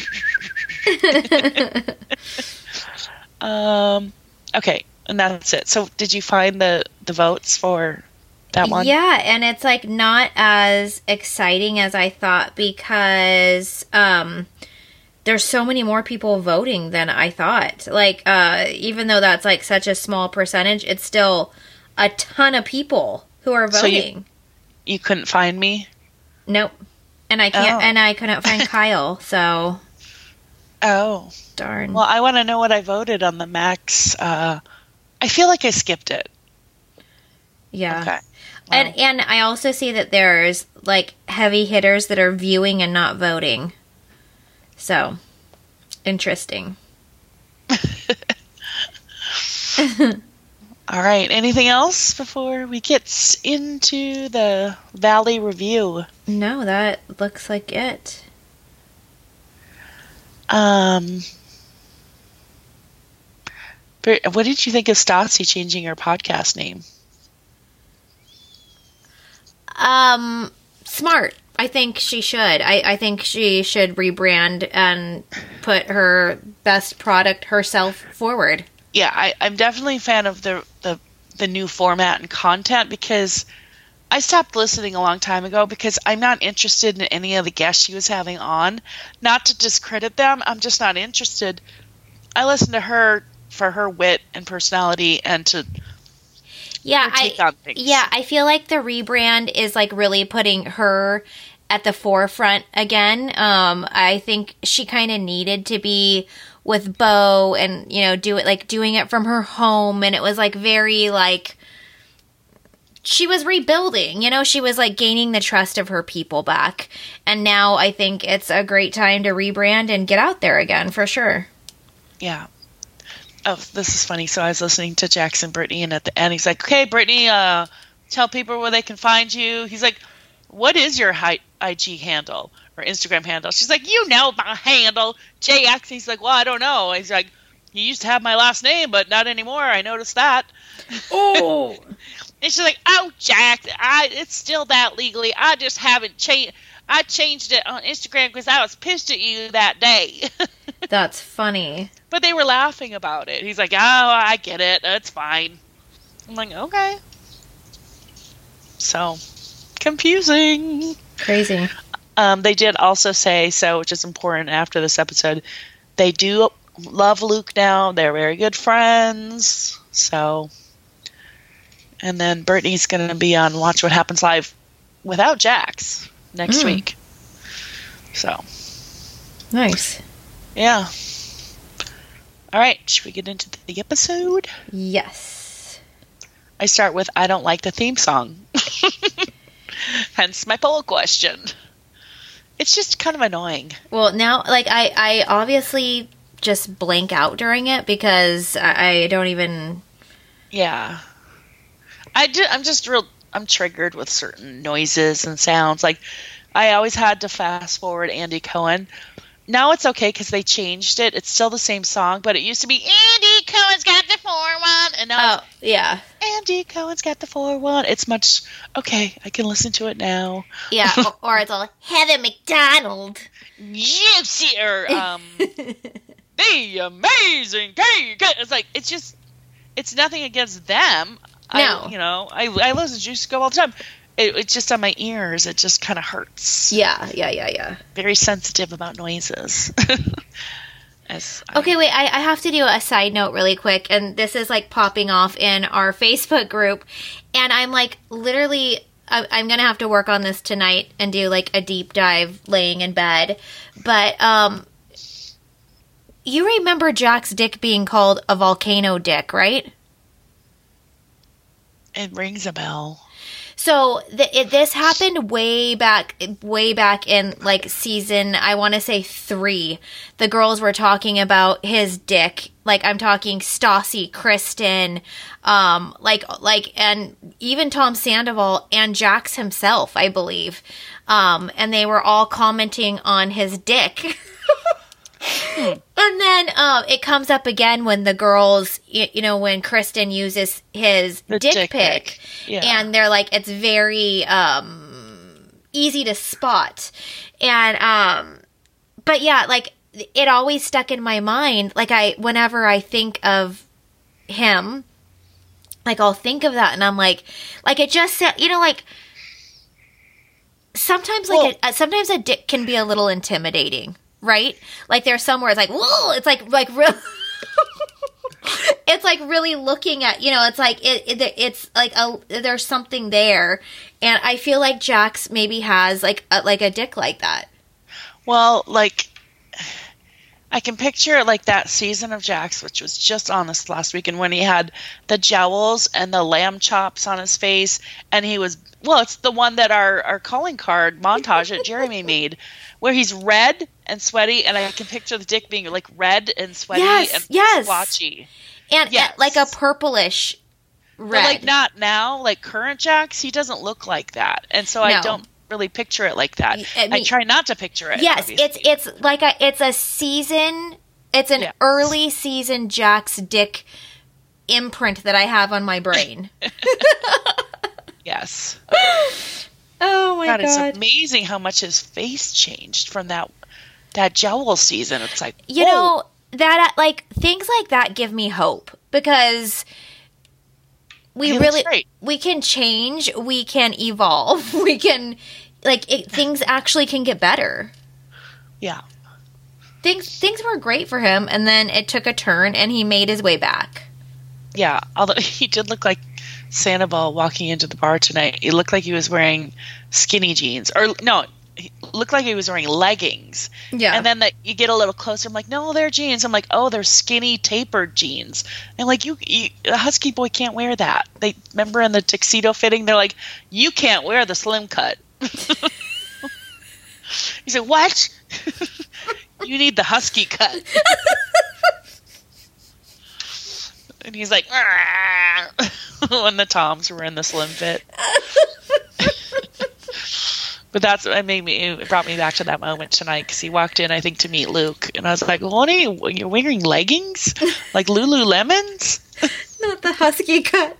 [SPEAKER 3] um, okay, and that's it. So did you find the, the votes for that one?
[SPEAKER 2] Yeah, and it's like not as exciting as I thought because um, there's so many more people voting than I thought. Like, uh, even though that's like such a small percentage, it's still a ton of people who are
[SPEAKER 3] So you-
[SPEAKER 2] voting.
[SPEAKER 3] You couldn't find me?
[SPEAKER 2] Nope. And I can't,
[SPEAKER 3] Oh.
[SPEAKER 2] and I couldn't find Kyle, so
[SPEAKER 3] Oh.
[SPEAKER 2] darn.
[SPEAKER 3] Well, I want to know what I voted on the Max. Uh, I feel like I skipped it.
[SPEAKER 2] yeah.
[SPEAKER 3] Okay.
[SPEAKER 2] And and I also see that there's like heavy hitters that are viewing and not voting. So, interesting.
[SPEAKER 3] All right. Anything else before we get into the Valley review?
[SPEAKER 2] No, that looks like it.
[SPEAKER 3] Um, what did you think of Stassi changing her podcast name?
[SPEAKER 2] Um, smart. I think she should. I, I think she should rebrand and put her best product herself forward.
[SPEAKER 3] Yeah, I, I'm definitely a fan of the, the the new format and content, because I stopped listening a long time ago because I'm not interested in any of the guests she was having on. Not to discredit them, I'm just not interested. I listen to her for her wit and personality and to
[SPEAKER 2] yeah,
[SPEAKER 3] take
[SPEAKER 2] I
[SPEAKER 3] on things.
[SPEAKER 2] yeah, I feel like the rebrand is like really putting her at the forefront again. Um, I think she kind of needed to be with Bo and, you know, do it like doing it from her home, and it was like very like she was rebuilding, you know, she was like gaining the trust of her people back. And now I think it's a great time to rebrand and get out there again for sure.
[SPEAKER 3] Yeah. Oh, this is funny. So I was listening to Jackson Brittany, and at the end he's like, "Okay, Brittany, uh, tell people where they can find you." He's like, "What is your I G handle or Instagram handle?" She's like, "You know my handle, J X." He's like, "Well, I don't know." He's like, "You used to have my last name, but not anymore. I noticed that."
[SPEAKER 2] Oh.
[SPEAKER 3] And she's like, "Oh, Jack, I it's still that legally. I just haven't changed. I changed it on Instagram because I was pissed at you that day."
[SPEAKER 2] That's funny.
[SPEAKER 3] But they were laughing about it. He's like, "Oh, I get it. That's fine." I'm like, okay. So, confusing.
[SPEAKER 2] Crazy.
[SPEAKER 3] Um, they did also say, so which is important after this episode, they do love Luke now. They're very good friends. So, and then Brittany's going to be on Watch What Happens Live without Jax next
[SPEAKER 2] Mm.
[SPEAKER 3] week. So,
[SPEAKER 2] Nice.
[SPEAKER 3] yeah. All right, should we get into the episode?
[SPEAKER 2] Yes.
[SPEAKER 3] I start with, I don't like the theme song. Hence my poll question. It's just kind of annoying.
[SPEAKER 2] Well, now, like, I, I obviously just blank out during it because I, I don't even...
[SPEAKER 3] Yeah. I do, I'm just real, I'm triggered with certain noises and sounds. Like, I always had to fast forward Andy Cohen. Now it's okay because they changed it. It's still the same song, but it used to be Andy Cohen's got the four one, and now
[SPEAKER 2] Oh, yeah.
[SPEAKER 3] it's Andy Cohen's got the four one. It's much okay. I can listen to it now.
[SPEAKER 2] Yeah, or, or it's all Heather McDonald.
[SPEAKER 3] Juicy or um, the amazing cake. It's like it's just it's nothing against them.
[SPEAKER 2] No.
[SPEAKER 3] I, you know, I I listen to Juicy Scope all the time. It, it's just on my ears. It just kind of hurts.
[SPEAKER 2] Yeah, yeah, yeah, yeah.
[SPEAKER 3] Very sensitive about noises. As I-
[SPEAKER 2] Okay, wait, I, I have to do a side note really quick, and this is like popping off in our Facebook group, and I'm like literally, I, I'm gonna have to work on this tonight and do like a deep dive laying in bed, but um, you remember Jack's dick being called a volcano dick, right?
[SPEAKER 3] It rings a bell.
[SPEAKER 2] So th- it, this happened way back, way back in like season, I want to say three. The girls were talking about his dick. Like I'm talking Stassi, Kristen, um, like like, and even Tom Sandoval and Jax himself, I believe. Um, and they were all commenting on his dick. And then um, it comes up again when the girls, you, you know, when Kristen uses his
[SPEAKER 3] The
[SPEAKER 2] dick,
[SPEAKER 3] dick
[SPEAKER 2] pic,
[SPEAKER 3] pic. Yeah.
[SPEAKER 2] and they're like, it's very um, easy to spot. And, um, but yeah, like, it always stuck in my mind. Like, I, whenever I think of him, like, I'll think of that, and I'm like, like, it just, sa- you know, like, sometimes, like,
[SPEAKER 3] Well-
[SPEAKER 2] a, sometimes a dick can be a little intimidating. Right? Like there's somewhere it's like, whoa, it's like, like real, it's like really looking at, you know, it's like, it, it it's like a, there's something there. And I feel like Jax maybe has like a, like a dick like that.
[SPEAKER 3] Well, like, I can picture like that season of Jax, which was just on this last weekend, when he had the jowls and the lamb chops on his face, and he was, well, it's the one that our, our calling card montage that Jeremy made, where he's red and sweaty, and I can picture the dick being like red and sweaty
[SPEAKER 2] Yes,
[SPEAKER 3] and
[SPEAKER 2] yes.
[SPEAKER 3] splotchy.
[SPEAKER 2] And
[SPEAKER 3] Yes.
[SPEAKER 2] uh, like a purplish red.
[SPEAKER 3] But like not now, like current Jax, he doesn't look like that. And so
[SPEAKER 2] No.
[SPEAKER 3] I don't really picture it like that.
[SPEAKER 2] I mean-
[SPEAKER 3] I try not to picture it.
[SPEAKER 2] Yes,
[SPEAKER 3] obviously.
[SPEAKER 2] it's it's like a it's a season. It's an
[SPEAKER 3] Yes.
[SPEAKER 2] early season Jax Dick imprint that I have on my brain.
[SPEAKER 3] Yes.
[SPEAKER 2] Oh my
[SPEAKER 3] God,
[SPEAKER 2] god!
[SPEAKER 3] it's amazing how much his face changed from that that Jowl season. It's like,
[SPEAKER 2] You
[SPEAKER 3] whoa.
[SPEAKER 2] know that like things like that give me hope because we
[SPEAKER 3] He looks
[SPEAKER 2] really
[SPEAKER 3] great.
[SPEAKER 2] we can change, we can evolve, we can like it, things actually can get better.
[SPEAKER 3] Yeah.
[SPEAKER 2] Things things were great for him, and then it took a turn, and he made his way back.
[SPEAKER 3] Yeah. Although he did look like Sandoval walking into the bar tonight. He looked like he was wearing skinny jeans. Or, no, he looked like he was wearing leggings.
[SPEAKER 2] Yeah.
[SPEAKER 3] And then the, you get a little closer. I'm like, no, they're jeans. I'm like, oh, they're skinny, tapered jeans. And like, you, you a husky boy can't wear that. They remember in the tuxedo fitting, they're like, you can't wear the slim cut. He's like, what? You need the husky cut. And he's like, when the Toms were in the slim fit. But that's what made me. It brought me back to that moment tonight because he walked in, I think, to meet Luke, and I was like, "What are you? You're wearing leggings, like Lululemons?"
[SPEAKER 2] Not the husky cut.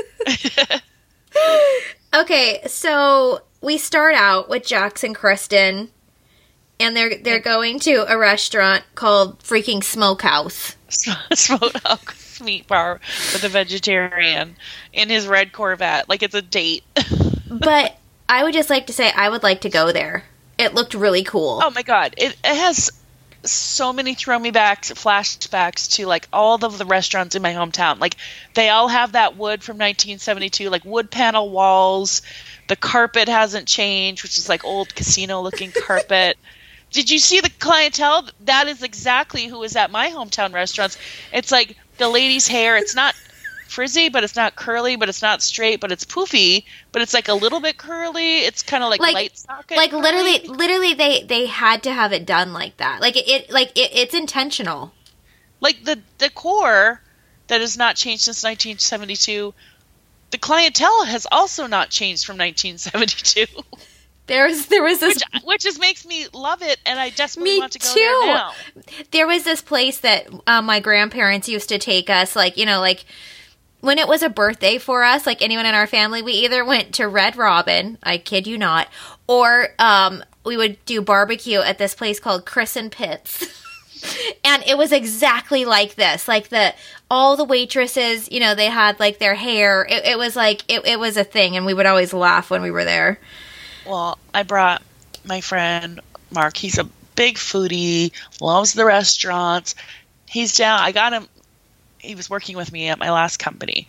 [SPEAKER 2] Okay, so we start out with Jax and Kristen, and they're they're going to a restaurant called freaking Smokehouse.
[SPEAKER 3] Smokehouse meat bar with a vegetarian in his red Corvette, like it's a date.
[SPEAKER 2] But I would just like to say I would like to go there. It looked really cool.
[SPEAKER 3] Oh my god, it, it has so many throw me back flashbacks to like all of the restaurants in my hometown. Like they all have that wood from nineteen seventy-two, like wood panel walls. The carpet hasn't changed, which is like old casino looking carpet. Did you see the clientele? That is exactly who is at my hometown restaurants. It's like the lady's hair. It's not frizzy, but it's not curly, but it's not straight, but it's poofy, but it's like a little bit curly. It's kind of like,
[SPEAKER 2] Like-
[SPEAKER 3] light socket.
[SPEAKER 2] Like
[SPEAKER 3] curly.
[SPEAKER 2] literally, literally, they they had to have it done like that. Like it, it like it, it's intentional.
[SPEAKER 3] Like the decor that has not changed since nineteen seventy-two. The clientele has also not changed from nineteen seventy-two,
[SPEAKER 2] There's there was this
[SPEAKER 3] which which just makes me love it, and I desperately
[SPEAKER 2] Me
[SPEAKER 3] want to go
[SPEAKER 2] too.
[SPEAKER 3] there now.
[SPEAKER 2] there was this place that uh, my grandparents used to take us, like, you know, like when it was a birthday for us, like anyone in our family, we either went to Red Robin, I kid you not, or um, we would do barbecue at this place called Chris and Pitts. And it was exactly like this. Like the all the waitresses, you know, they had like their hair. It, it was like it, it was a thing, and we would always laugh when we were there.
[SPEAKER 3] Well, I brought my friend Mark. He's a big foodie, loves the restaurants. He's down. I got him. He was working with me at my last company.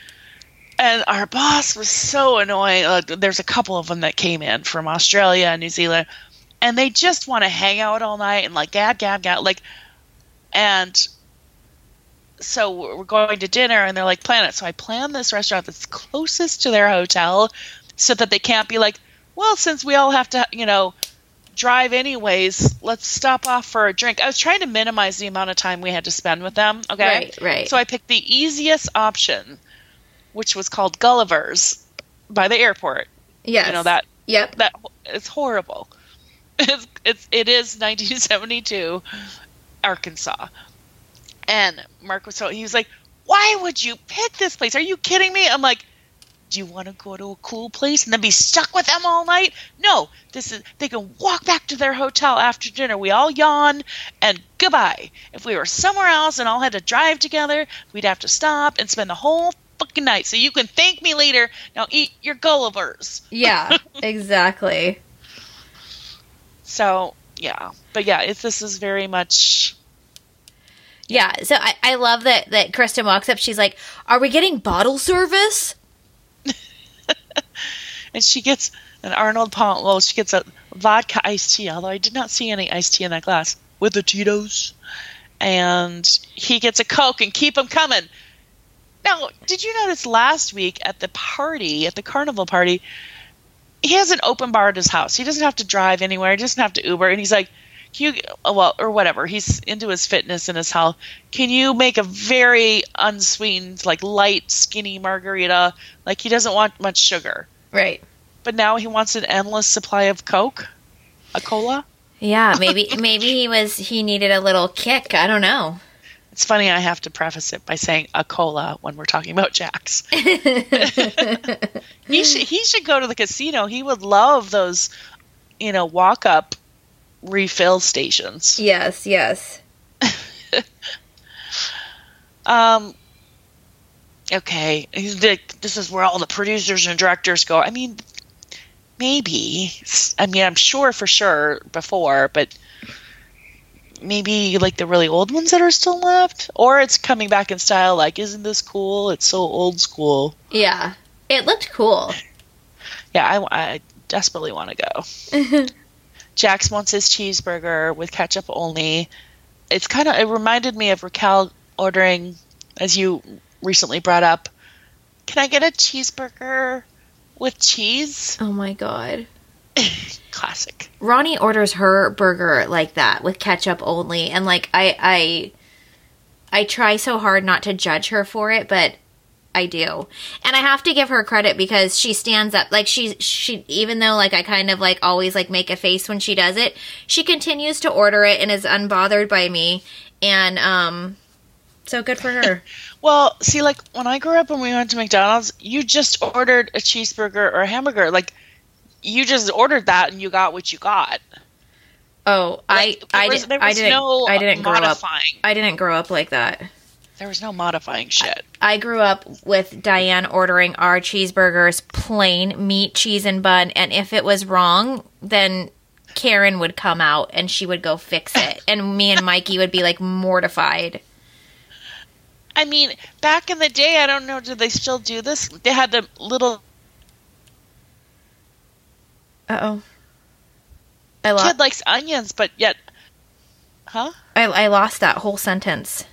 [SPEAKER 3] And our boss was so annoying. Uh, there's a couple of them that came in from Australia and New Zealand. And they just want to hang out all night and like gab, gab, gab. Like, and so we're going to dinner and they're like, plan it. So I planned this restaurant that's closest to their hotel so that they can't be like, well, since we all have to, you know, drive anyways, let's stop off for a drink. I was trying to minimize the amount of time we had to spend with them. Okay.
[SPEAKER 2] Right, right.
[SPEAKER 3] So I picked the easiest option, which was called Gulliver's by the airport.
[SPEAKER 2] Yes.
[SPEAKER 3] You know, that,
[SPEAKER 2] Yep.
[SPEAKER 3] that it's horrible. It's, it's, it is nineteen seventy-two Arkansas. And Mark was so, he was like, why would you pick this place? Are you kidding me? I'm like, do you want to go to a cool place and then be stuck with them all night? No, this is, they can walk back to their hotel after dinner. We all yawn and goodbye. If we were somewhere else and all had to drive together, we'd have to stop and spend the whole fucking night. So you can thank me later. Now eat your Gullivers.
[SPEAKER 2] Yeah, exactly.
[SPEAKER 3] So, yeah. But yeah, it's, this is very much...
[SPEAKER 2] Yeah, so I, I love that, that Kristen walks up. She's like, are we getting bottle service?
[SPEAKER 3] And she gets an Arnold Palmer. Well, she gets a vodka iced tea, although I did not see any iced tea in that glass, with the Tito's. And he gets a Coke, and keep them coming. Now, did you notice last week at the party, at the carnival party, he has an open bar at his house. He doesn't have to drive anywhere. He doesn't have to Uber. And he's like, you, well, or whatever. He's into his fitness and his health. Can you make a very unsweetened, like light, skinny margarita? Like he doesn't want much sugar.
[SPEAKER 2] Right.
[SPEAKER 3] But now he wants an endless supply of Coke, a cola.
[SPEAKER 2] Yeah, maybe maybe he was he needed a little kick. I don't know.
[SPEAKER 3] It's funny I have to preface it by saying a cola when we're talking about Jax. he should he should go to the casino. He would love those, you know, walk up refill stations.
[SPEAKER 2] Yes, yes.
[SPEAKER 3] um. Okay, this is where all the producers and directors go. I mean, maybe. I mean, I'm sure for sure before, but maybe like the really old ones that are still left, or it's coming back in style. Like, isn't this cool? It's so old school.
[SPEAKER 2] Yeah, it looked cool.
[SPEAKER 3] Yeah, I, I desperately want to go. Jax wants his cheeseburger with ketchup only. It's kind of, it reminded me of Raquel ordering, as you recently brought up, can I get a cheeseburger with cheese?
[SPEAKER 2] Oh my God.
[SPEAKER 3] Classic.
[SPEAKER 2] Ronnie orders her burger like that with ketchup only. And like, I, I, I try so hard not to judge her for it, but I do. And I have to give her credit because she stands up. Like she, she, even though like I kind of like always like make a face when she does it, she continues to order it and is unbothered by me. And, um, so good for her.
[SPEAKER 3] Well, see, like when I grew up and we went to McDonald's, you just ordered a cheeseburger or a hamburger. Like you just ordered that and you got what you got.
[SPEAKER 2] Oh,
[SPEAKER 3] like,
[SPEAKER 2] I, I,
[SPEAKER 3] was,
[SPEAKER 2] did, I didn't,
[SPEAKER 3] no
[SPEAKER 2] I didn't grow
[SPEAKER 3] modifying.
[SPEAKER 2] up. I didn't grow up like that.
[SPEAKER 3] There was no modifying shit.
[SPEAKER 2] I, I grew up with Diane ordering our cheeseburgers plain, meat, cheese, and bun. And if it was wrong, then Karen would come out and she would go fix it. And me and Mikey would be like mortified.
[SPEAKER 3] I mean, back in the day, I don't know, do they still do this? They had the little...
[SPEAKER 2] Uh-oh. I lo-
[SPEAKER 3] kid likes onions, but yet... Huh?
[SPEAKER 2] I, I lost that whole sentence.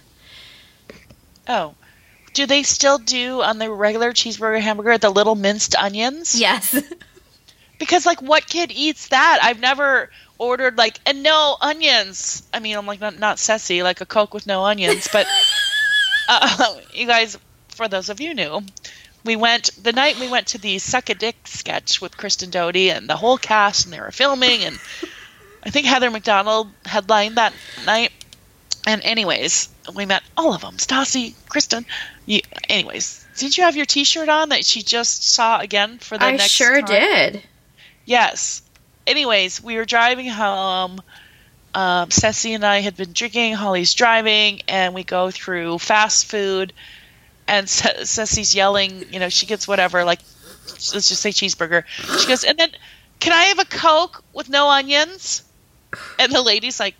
[SPEAKER 3] Oh. Do they still do, on the regular cheeseburger hamburger, the little minced onions?
[SPEAKER 2] Yes.
[SPEAKER 3] Because, like, what kid eats that? I've never ordered, like, and no onions. I mean, I'm, like, not, not sassy, like a Coke with no onions, but... Uh, you guys, for those of you new, we went, the night we went to the Suck a Dick sketch with Kristen Doty and the whole cast, and they were filming, and I think Heather McDonald headlined that night. And anyways, we met all of them. Stassi, Kristen. You, anyways, did you have your t-shirt on that she just saw again for the
[SPEAKER 2] I
[SPEAKER 3] next
[SPEAKER 2] sure
[SPEAKER 3] time?
[SPEAKER 2] did.
[SPEAKER 3] Yes. Anyways, we were driving home. Um, Ceci and I had been drinking, Holly's driving, and we go through fast food, and Ce- Ceci's yelling, you know, she gets whatever, like, let's just say cheeseburger. She goes, and then, can I have a Coke with no onions? And the lady's like,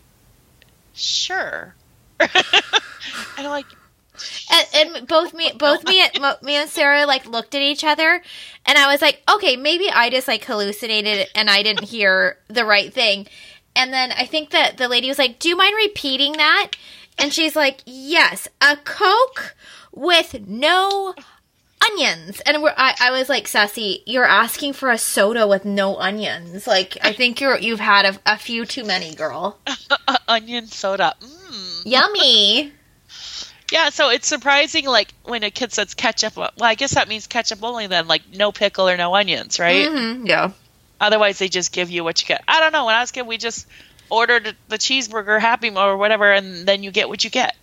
[SPEAKER 3] sure. And I'm like...
[SPEAKER 2] And, and both me, both me, me and Sarah like looked at each other, and I was like, okay, maybe I just like hallucinated and I didn't hear the right thing. And then I think that the lady was like, do you mind repeating that? And she's like, yes, a Coke with no onions. And we're, I, I was like, Sassy, you're asking for a soda with no onions. Like, I think you're, you've had a, a few too many, girl.
[SPEAKER 3] Onion soda. Mm.
[SPEAKER 2] Yummy.
[SPEAKER 3] Yeah, so it's surprising, like, when a kid says ketchup. Well, I guess that means ketchup only then, like, no pickle or no onions, right?
[SPEAKER 2] Mm-hmm, yeah.
[SPEAKER 3] Otherwise, they just give you what you get. I don't know. When I was a kid, we just ordered the cheeseburger, Happy Meal, or whatever, and then you get what you get.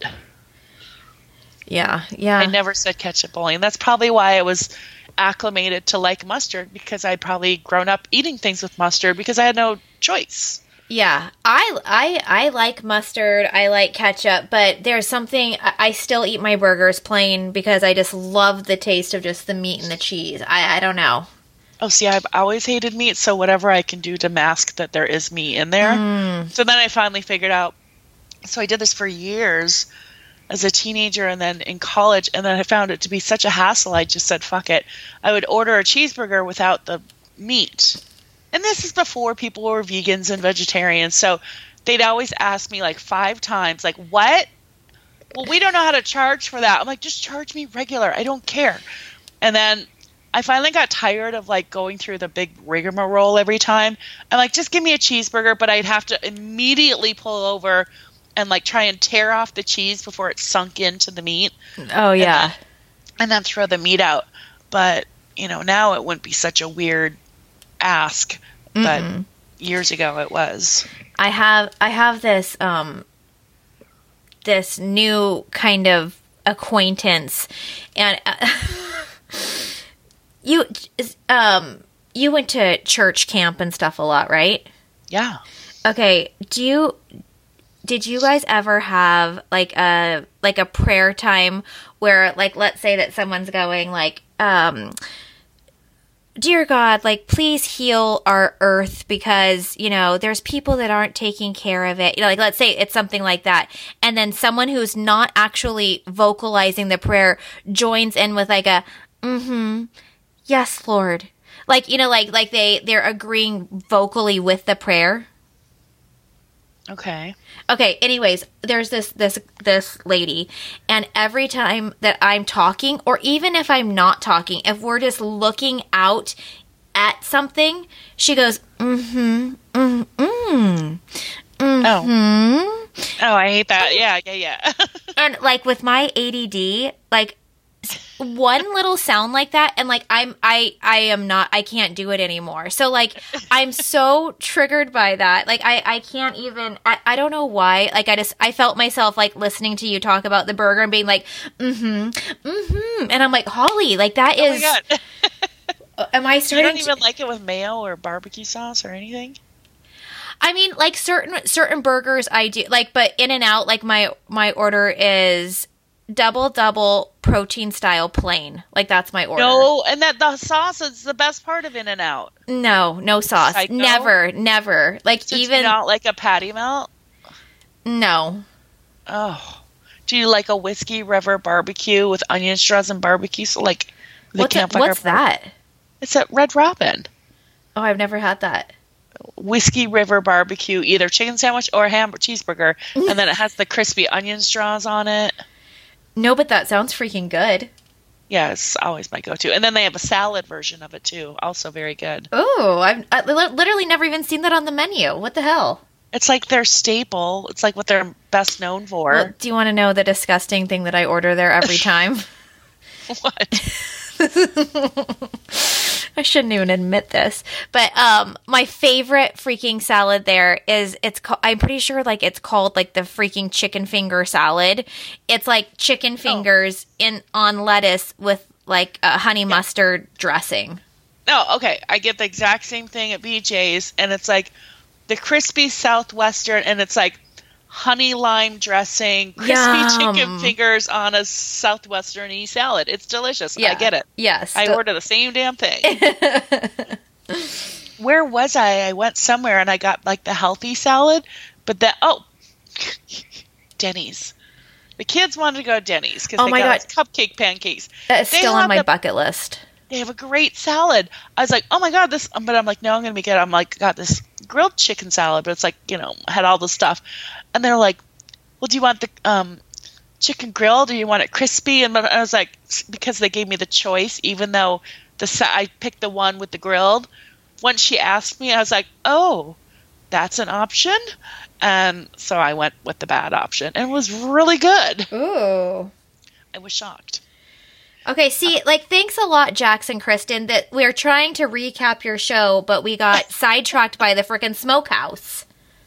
[SPEAKER 2] Yeah, yeah.
[SPEAKER 3] I never said ketchup only, and that's probably why I was acclimated to like mustard, because I'd probably grown up eating things with mustard because I had no choice.
[SPEAKER 2] Yeah, I, I, I like mustard, I like ketchup, but there's something, I, I still eat my burgers plain because I just love the taste of just the meat and the cheese. I, I don't know.
[SPEAKER 3] Oh, see, I've always hated meat, so whatever I can do to mask that there is meat in there.
[SPEAKER 2] Mm.
[SPEAKER 3] So then I finally figured out, so I did this for years as a teenager and then in college, and then I found it to be such a hassle, I just said, fuck it. I would order a cheeseburger without the meat. And this is before people were vegans and vegetarians, so they'd always ask me like five times, like, what? Well, we don't know how to charge for that. I'm like, just charge me regular. I don't care. And then I finally got tired of like going through the big rigmarole every time. I'm like, just give me a cheeseburger, but I'd have to immediately pull over and like try and tear off the cheese before it sunk into the meat.
[SPEAKER 2] Oh yeah.
[SPEAKER 3] And then, and then throw the meat out. But, you know, now it wouldn't be such a weird ask, but mm-hmm. years ago it was.
[SPEAKER 2] I have I have this um this new kind of acquaintance, and uh, you um you went to church camp and stuff a lot, right?
[SPEAKER 3] Yeah.
[SPEAKER 2] Okay, do you did you guys ever have like a like a prayer time where, like, let's say that someone's going like, um dear God, like, please heal our earth because, you know, there's people that aren't taking care of it. You know, like, let's say it's something like that. And then someone who's not actually vocalizing the prayer joins in with like a, mm-hmm, yes, Lord. Like, you know, like, like they, they're agreeing vocally with the prayer.
[SPEAKER 3] Okay.
[SPEAKER 2] Okay, anyways, there's this this this lady, and every time that I'm talking, or even if I'm not talking, if we're just looking out at something, she goes, mm-hmm, mm-hmm, mm-hmm.
[SPEAKER 3] Oh. Oh, I hate that. Yeah, yeah, yeah.
[SPEAKER 2] And, like, with my A D D, like, one little sound like that, and like I'm I I am not I can't do it anymore. So like I'm so triggered by that. Like I I can't even I, I don't know why. Like I just I felt myself like listening to you talk about the burger and being like mm-hmm mm-hmm and I'm like, Holly, like that
[SPEAKER 3] oh
[SPEAKER 2] is
[SPEAKER 3] my God.
[SPEAKER 2] Am I starting
[SPEAKER 3] You don't even
[SPEAKER 2] to,
[SPEAKER 3] like it with mayo or barbecue sauce or anything?
[SPEAKER 2] I mean, like certain certain burgers I do like, but In-N-Out, like my my order is double double protein style plain. Like that's my order.
[SPEAKER 3] No, and that the sauce is the best part of In-N-Out.
[SPEAKER 2] No, no sauce.
[SPEAKER 3] Psycho?
[SPEAKER 2] Never, never. Like
[SPEAKER 3] So
[SPEAKER 2] even
[SPEAKER 3] it's not like a patty melt.
[SPEAKER 2] No.
[SPEAKER 3] Oh, do you like a whiskey river barbecue with onion straws and barbecue? So like the
[SPEAKER 2] What's, a,
[SPEAKER 3] campfire
[SPEAKER 2] what's that?
[SPEAKER 3] It's at Red Robin.
[SPEAKER 2] Oh, I've never had that.
[SPEAKER 3] Whiskey River barbecue, either chicken sandwich or hamburger cheeseburger, and then it has the crispy onion straws on it.
[SPEAKER 2] No, but that sounds freaking good.
[SPEAKER 3] Yeah, it's always my go-to. And then they have a salad version of it too, also very good.
[SPEAKER 2] Oh, I've I literally never even seen that on the menu. What the hell?
[SPEAKER 3] It's like their staple. It's like what they're best known for.
[SPEAKER 2] Well, do you want to know the disgusting thing that I order there every time?
[SPEAKER 3] What?
[SPEAKER 2] I shouldn't even admit this, but um, my favorite freaking salad there is it's. Ca- I'm pretty sure like it's called like the freaking chicken finger salad. It's like chicken fingers oh. in on lettuce with like a honey yeah. mustard dressing.
[SPEAKER 3] No, okay, I get the exact same thing at B J's, and it's like the crispy Southwestern, and it's like honey lime dressing, crispy
[SPEAKER 2] Yum.
[SPEAKER 3] chicken fingers on a Southwestern-y salad. It's delicious.
[SPEAKER 2] Yeah.
[SPEAKER 3] I get it.
[SPEAKER 2] Yes.
[SPEAKER 3] I order the same damn thing. Where was I? I went somewhere and I got like the healthy salad, but that, oh, Denny's. The kids wanted to go to Denny's because
[SPEAKER 2] oh
[SPEAKER 3] they
[SPEAKER 2] my
[SPEAKER 3] got
[SPEAKER 2] God.
[SPEAKER 3] cupcake pancakes.
[SPEAKER 2] That is
[SPEAKER 3] They
[SPEAKER 2] still on
[SPEAKER 3] have
[SPEAKER 2] my
[SPEAKER 3] the-
[SPEAKER 2] bucket list.
[SPEAKER 3] They have a great salad. I was like, oh my God, this, but I'm like, no, I'm going to make it. I'm like, got this grilled chicken salad, but it's like, you know, had all the stuff. And they're like, well, do you want the um, chicken grilled or do you want it crispy? And I was like, because they gave me the choice, even though the sa- I picked the one with the grilled. Once she asked me, I was like, oh, that's an option. And so I went with the bad option and it was really good.
[SPEAKER 2] Ooh.
[SPEAKER 3] I was shocked.
[SPEAKER 2] Okay, see, like, thanks a lot, Jackson Kristen, that we're trying to recap your show, but we got sidetracked by the frickin' smokehouse.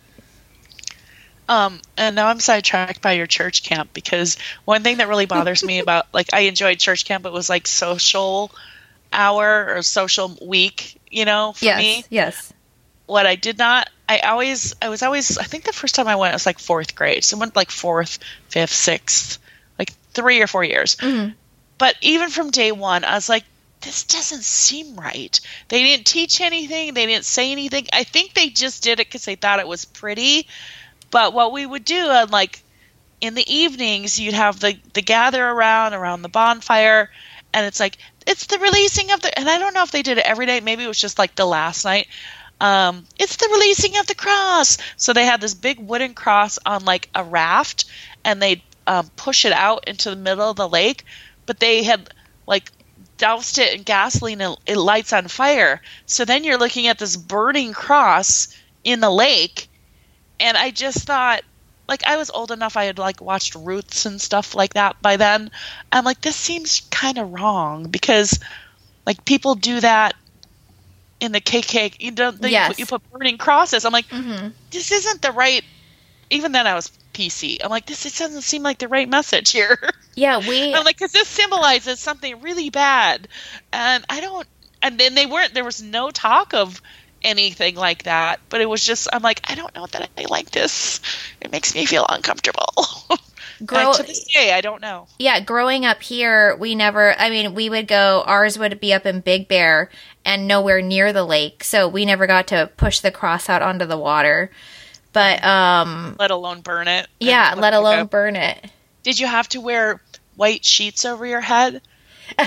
[SPEAKER 3] Um, and now I'm sidetracked by your church camp because one thing that really bothers me about, like, I enjoyed church camp. It was like social hour or social week, you know, for
[SPEAKER 2] yes,
[SPEAKER 3] me.
[SPEAKER 2] Yes.
[SPEAKER 3] What I did not, I always, I was always, I think the first time I went, it was like fourth grade. So I went like fourth, fifth, sixth, like three or four years.
[SPEAKER 2] Mm-hmm.
[SPEAKER 3] But even from day one, I was like, this doesn't seem right. They didn't teach anything. They didn't say anything. I think they just did it because they thought it was pretty. But what we would do, uh, like in the evenings, you'd have the, the gather around, around the bonfire. And it's like, it's the releasing of the, and I don't know if they did it every day. Maybe it was just like the last night. Um, it's the releasing of the cross. So they had this big wooden cross on like a raft and they'd um, push it out into the middle of the lake. But they had like doused it in gasoline and it lights on fire. So then you're looking at this burning cross in the lake. And I just thought, like, I was old enough, I had, like, watched Roots and stuff like that by then. I'm like, this seems kind of wrong because, like, people do that in the K K K. You know, they,
[SPEAKER 2] yes.
[SPEAKER 3] you put burning crosses. I'm like,
[SPEAKER 2] mm-hmm.
[SPEAKER 3] this isn't the right. Even then, I was P C. I'm like, this it doesn't seem like the right message here.
[SPEAKER 2] Yeah, we.
[SPEAKER 3] I'm like, because this symbolizes something really bad, and I don't. And then they weren't. There was no talk of anything like that, but it was just. I'm like, I don't know that I like this. It makes me feel uncomfortable.
[SPEAKER 2] Grow-
[SPEAKER 3] to this day, I don't know.
[SPEAKER 2] Yeah, growing up here, we never. I mean, we would go. Ours would be up in Big Bear and nowhere near the lake, so we never got to push the cross out onto the water. But um,
[SPEAKER 3] let alone burn it.
[SPEAKER 2] Yeah, let alone burn it.
[SPEAKER 3] Did you have to wear white sheets over your head? I'm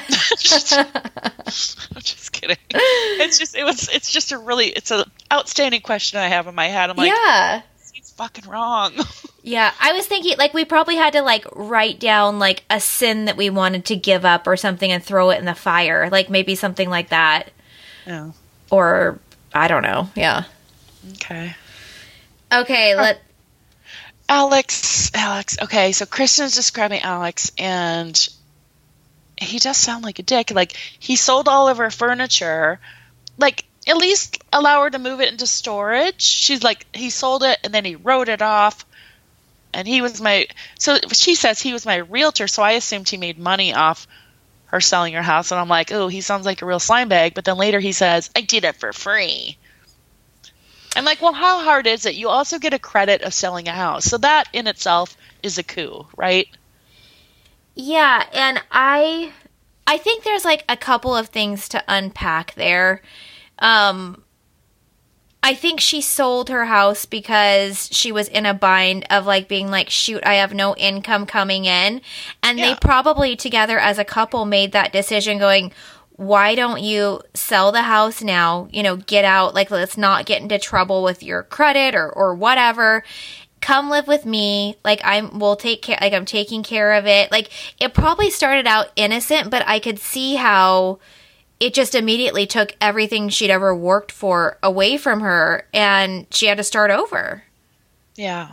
[SPEAKER 3] just kidding. It's just it was it's just a really it's an outstanding question I have in my head. I'm like,
[SPEAKER 2] yeah,
[SPEAKER 3] it's fucking wrong.
[SPEAKER 2] Yeah, I was thinking like we probably had to like write down like a sin that we wanted to give up or something and throw it in the fire, like maybe something like that.
[SPEAKER 3] Yeah.
[SPEAKER 2] Or I don't know. Yeah.
[SPEAKER 3] Okay.
[SPEAKER 2] Okay, let
[SPEAKER 3] Alex, Alex. Okay, so Kristen's describing Alex, and he does sound like a dick. Like, he sold all of her furniture. Like, at least allow her to move it into storage. She's like, he sold it, and then he wrote it off. And he was my... So she says he was my realtor, so I assumed he made money off her selling her house. And I'm like, oh, he sounds like a real slime bag. But then later he says, I did it for free. I'm like, well, how hard is it? You also get a credit of selling a house. So that in itself is a coup, right?
[SPEAKER 2] Yeah, and I I think there's like a couple of things to unpack there. Um I think she sold her house because she was in a bind of like being like, shoot, I have no income coming in. And yeah. They probably together as a couple made that decision going, why don't you sell the house now, you know, get out, like, let's not get into trouble with your credit or, or whatever. Come live with me. Like, I'm, we'll take care, like, I'm taking care of it. Like, it probably started out innocent, but I could see how it just immediately took everything she'd ever worked for away from her and she had to start over.
[SPEAKER 3] Yeah.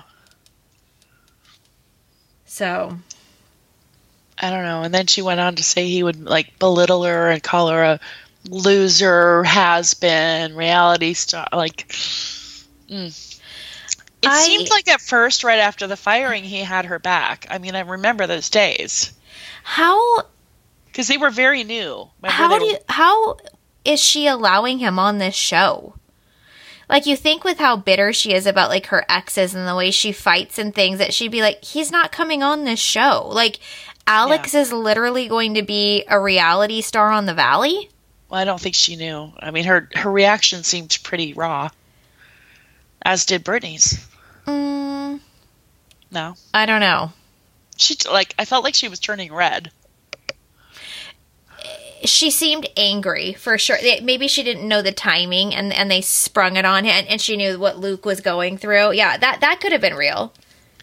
[SPEAKER 2] So.
[SPEAKER 3] I don't know. And then she went on to say he would, like, belittle her and call her a loser, has-been, reality star. Like, mm. It
[SPEAKER 2] I,
[SPEAKER 3] seemed like at first, right after the firing, he had her back. I mean, I remember those days.
[SPEAKER 2] How...
[SPEAKER 3] Because they were very new. Remember
[SPEAKER 2] how do
[SPEAKER 3] were,
[SPEAKER 2] you, how is she allowing him on this show? Like, you think with how bitter she is about, like, her exes and the way she fights and things, that she'd be like, he's not coming on this show. Like, Alex yeah. is literally going to be a reality star on the Valley?
[SPEAKER 3] Well, I don't think she knew. I mean, her, her reaction seemed pretty raw. As did Brittany's.
[SPEAKER 2] Mm,
[SPEAKER 3] no.
[SPEAKER 2] I don't know.
[SPEAKER 3] She, like, I felt like she was turning red.
[SPEAKER 2] She seemed angry, for sure. Maybe she didn't know the timing, and, and they sprung it on him, and, and she knew what Luke was going through. Yeah, that, that could have been real.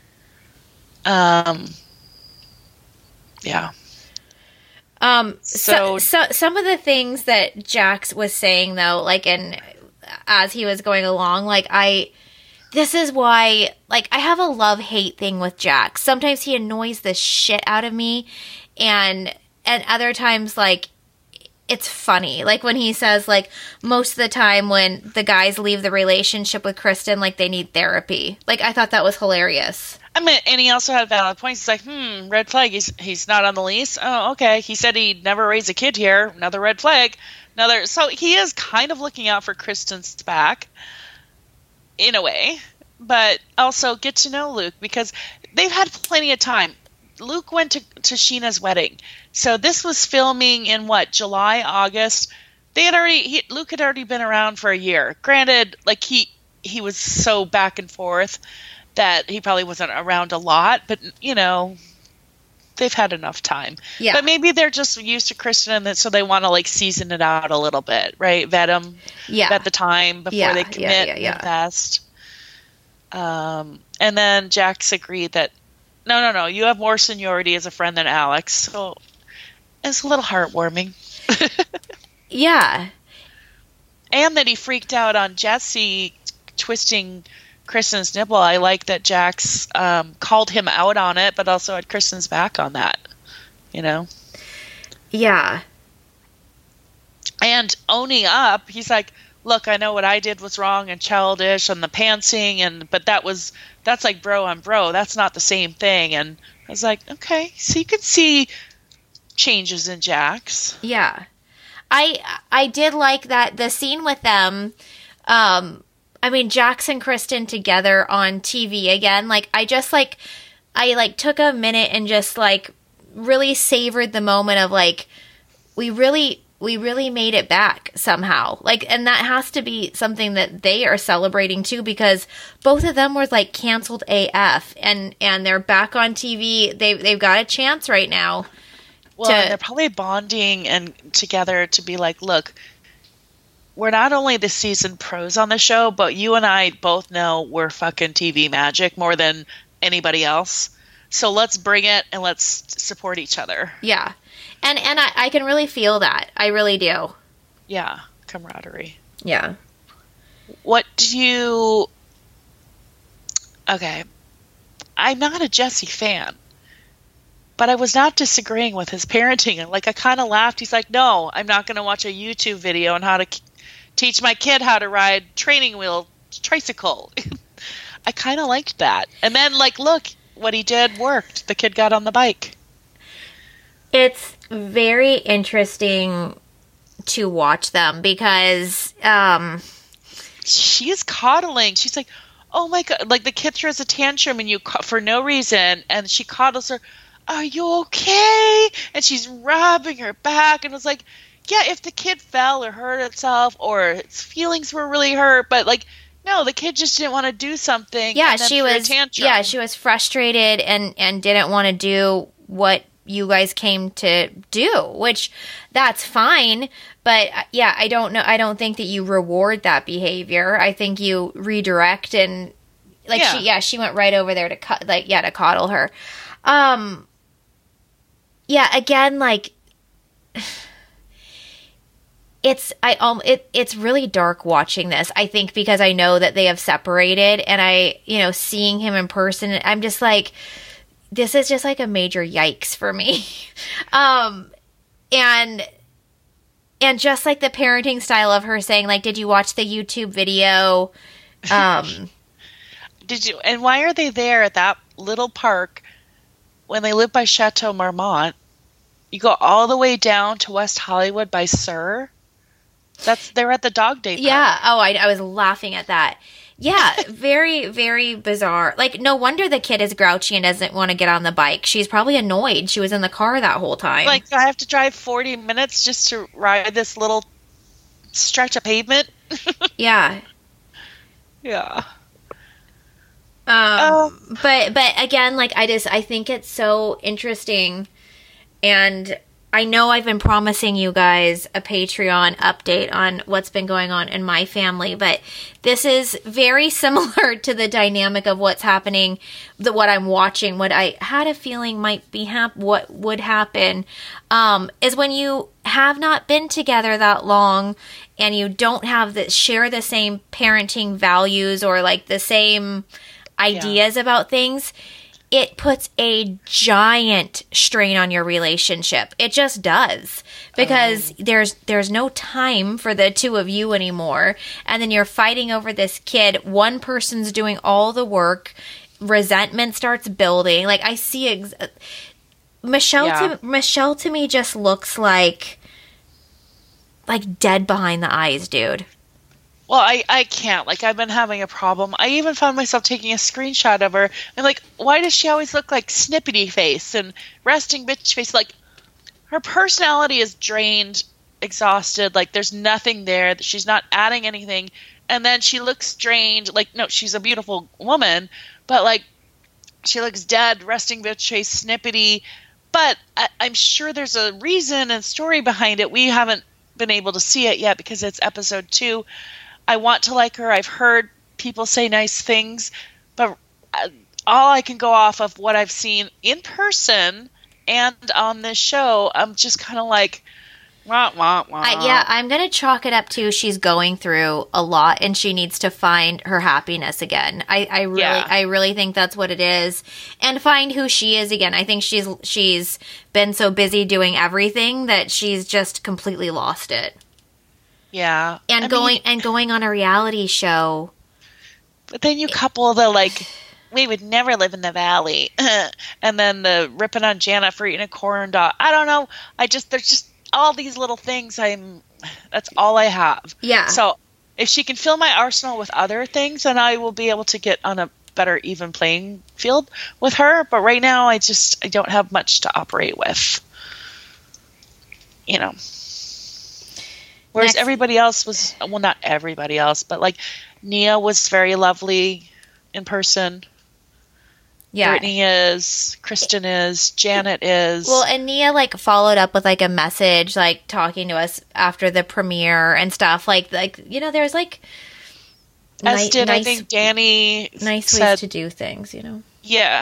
[SPEAKER 3] Um... Yeah.
[SPEAKER 2] Um, so, so, so some of the things that Jax was saying though, like, and as he was going along, like, I, this is why, like, I have a love-hate thing with Jax. Sometimes he annoys the shit out of me, and, and other times, like, it's funny. Like, when he says, like, most of the time when the guys leave the relationship with Kristen, like, they need therapy. Like, I thought that was hilarious.
[SPEAKER 3] I mean, and he also had valid points. He's like, hmm, red flag. He's he's not on the lease. Oh, okay. He said he'd never raise a kid here. Another red flag. Another. So he is kind of looking out for Kristen's back, in a way, but also get to know Luke because they've had plenty of time. Luke went to to Sheena's wedding, so this was filming in what, July, August. They had already. He, Luke had already been around for a year. Granted, like he he was so back and forth that he probably wasn't around a lot, but, you know, they've had enough time.
[SPEAKER 2] Yeah.
[SPEAKER 3] But maybe they're just used to Kristen, and so they want to, like, season it out a little bit, right? Vet them.
[SPEAKER 2] Yeah.
[SPEAKER 3] Vet the time before
[SPEAKER 2] yeah,
[SPEAKER 3] they commit
[SPEAKER 2] yeah, yeah, yeah.
[SPEAKER 3] and invest. Um, and then Jax agreed that, no, no, no, you have more seniority as a friend than Alex, so it's a little heartwarming.
[SPEAKER 2] Yeah.
[SPEAKER 3] And that he freaked out on Jesse twisting Kristen's nipple. I like that Jax um, called him out on it, but also had Kristen's back on that, you know?
[SPEAKER 2] Yeah.
[SPEAKER 3] And owning up, he's like, look, I know what I did was wrong and childish and the pantsing, and but that was, that's like bro on bro. That's not the same thing. And I was like, okay, so you can see changes in Jax.
[SPEAKER 2] Yeah. I I did like that the scene with them, um, I mean, Jax and Kristen together on T V again, like, I just, like, I, like, took a minute and just, like, really savored the moment of, like, we really, we really made it back somehow. Like, and that has to be something that they are celebrating, too, because both of them were, like, canceled A F, and, and they're back on T V. They, they've got a chance right now.
[SPEAKER 3] Well,
[SPEAKER 2] to,
[SPEAKER 3] and they're probably bonding and together to be like, look, we're not only the seasoned pros on the show, but you and I both know we're fucking T V magic more than anybody else. So let's bring it and let's support each other.
[SPEAKER 2] Yeah. And and I, I can really feel that. I really do.
[SPEAKER 3] Yeah. Camaraderie.
[SPEAKER 2] Yeah.
[SPEAKER 3] What do you... Okay. I'm not a Jesse fan. But I was not disagreeing with his parenting. Like, I kind of laughed. He's like, no, I'm not going to watch a YouTube video on how to k- teach my kid how to ride training wheel tricycle. I kind of liked that. And then, like, look, what he did worked. The kid got on the bike.
[SPEAKER 2] It's very interesting to watch them because... Um,
[SPEAKER 3] she's coddling. She's like, oh, my God. Like, the kid throws a tantrum and you ca- for no reason, and she coddles her. Are you okay? And she's rubbing her back, and was like, yeah, if the kid fell or hurt itself or its feelings were really hurt, but like, no, the kid just didn't want to do something.
[SPEAKER 2] Yeah,
[SPEAKER 3] and then
[SPEAKER 2] she
[SPEAKER 3] threw a
[SPEAKER 2] was.
[SPEAKER 3] tantrum.
[SPEAKER 2] Yeah, she was frustrated and and didn't want to do what you guys came to do, which that's fine. But uh, yeah, I don't know. I don't think that you reward that behavior. I think you redirect and like
[SPEAKER 3] Yeah.
[SPEAKER 2] she yeah she went right over there to cut like yeah to coddle her. Um. Yeah, again, like, it's, I, um, it, it's really dark watching this, I think, because I know that they have separated, and I, you know, seeing him in person, I'm just like, this is just like a major yikes for me. um, and, and just like the parenting style of her saying, like, did you watch the YouTube video? Um,
[SPEAKER 3] Did you, and why are they there at that little park when they live by Chateau Marmont? You go all the way down to West Hollywood by Sur. That's they're at the dog day park.
[SPEAKER 2] Yeah. Oh, I, I was laughing at that. Yeah, very, very bizarre. Like, no wonder the kid is grouchy and doesn't want to get on the bike. She's probably annoyed. She was in the car that whole time.
[SPEAKER 3] Like, I have to drive forty minutes just to ride this little stretch of pavement.
[SPEAKER 2] Yeah.
[SPEAKER 3] Yeah.
[SPEAKER 2] Um,
[SPEAKER 3] Um,
[SPEAKER 2] but but again, like I just I think it's so interesting, and I know I've been promising you guys a Patreon update on what's been going on in my family, but this is very similar to the dynamic of what's happening, the what I'm watching, what I had a feeling might be hap- what would happen, um, is when you have not been together that long and you don't have the share the same parenting values or like the same ideas yeah. about things, it puts a giant strain on your relationship. It just does. Because um, there's there's no time for the two of you anymore. And then you're fighting over this kid. One person's doing all the work. Resentment starts building. Like, I see... Ex- Michelle, yeah. to, Michelle to me just looks like... Like dead behind the eyes, dude.
[SPEAKER 3] Well, I, I can't. Like, I've been having a problem. I even found myself taking a screenshot of her. And, like, why does she always look like snippety face and resting bitch face? Like, her personality is drained, exhausted. Like, there's nothing there. She's not adding anything. And then she looks drained. Like, no, she's a beautiful woman. But, like, she looks dead, resting bitch face, snippety. But I, I'm sure there's a reason and story behind it. We haven't been able to see it yet because it's episode two. I want to like her. I've heard people say nice things, but all I can go off of what I've seen in person and on this show, I'm just kind of like, Wah, wah, wah.
[SPEAKER 2] I, yeah, I'm going to chalk it up to she's going through a lot and she needs to find her happiness again. I, I really
[SPEAKER 3] Yeah.
[SPEAKER 2] I really think that's what it is. And find who she is again. I think she's she's been so busy doing everything that she's just completely lost it.
[SPEAKER 3] Yeah.
[SPEAKER 2] And
[SPEAKER 3] I
[SPEAKER 2] going
[SPEAKER 3] mean,
[SPEAKER 2] and going on a reality show.
[SPEAKER 3] but then you couple the, like, we would never live in the valley. And then the ripping on Jana for eating a corn dog. I don't know. I just, there's just all these little things I'm, that's all I have.
[SPEAKER 2] Yeah.
[SPEAKER 3] So if she can fill my arsenal with other things, then I will be able to get on a better even playing field with her. But right now, I just, I don't have much to operate with. You know. Whereas
[SPEAKER 2] Next.
[SPEAKER 3] everybody else was, well, not everybody else, but like Nia was very lovely in person.
[SPEAKER 2] Yeah.
[SPEAKER 3] Brittany is, Kristen is, Janet is.
[SPEAKER 2] Well, and Nia like followed up with like a message, like talking to us after the premiere and stuff. Like, like you know, there's like
[SPEAKER 3] as
[SPEAKER 2] ni-
[SPEAKER 3] did
[SPEAKER 2] nice,
[SPEAKER 3] I think Danny
[SPEAKER 2] nice
[SPEAKER 3] said,
[SPEAKER 2] ways to do things. You know.
[SPEAKER 3] yeah.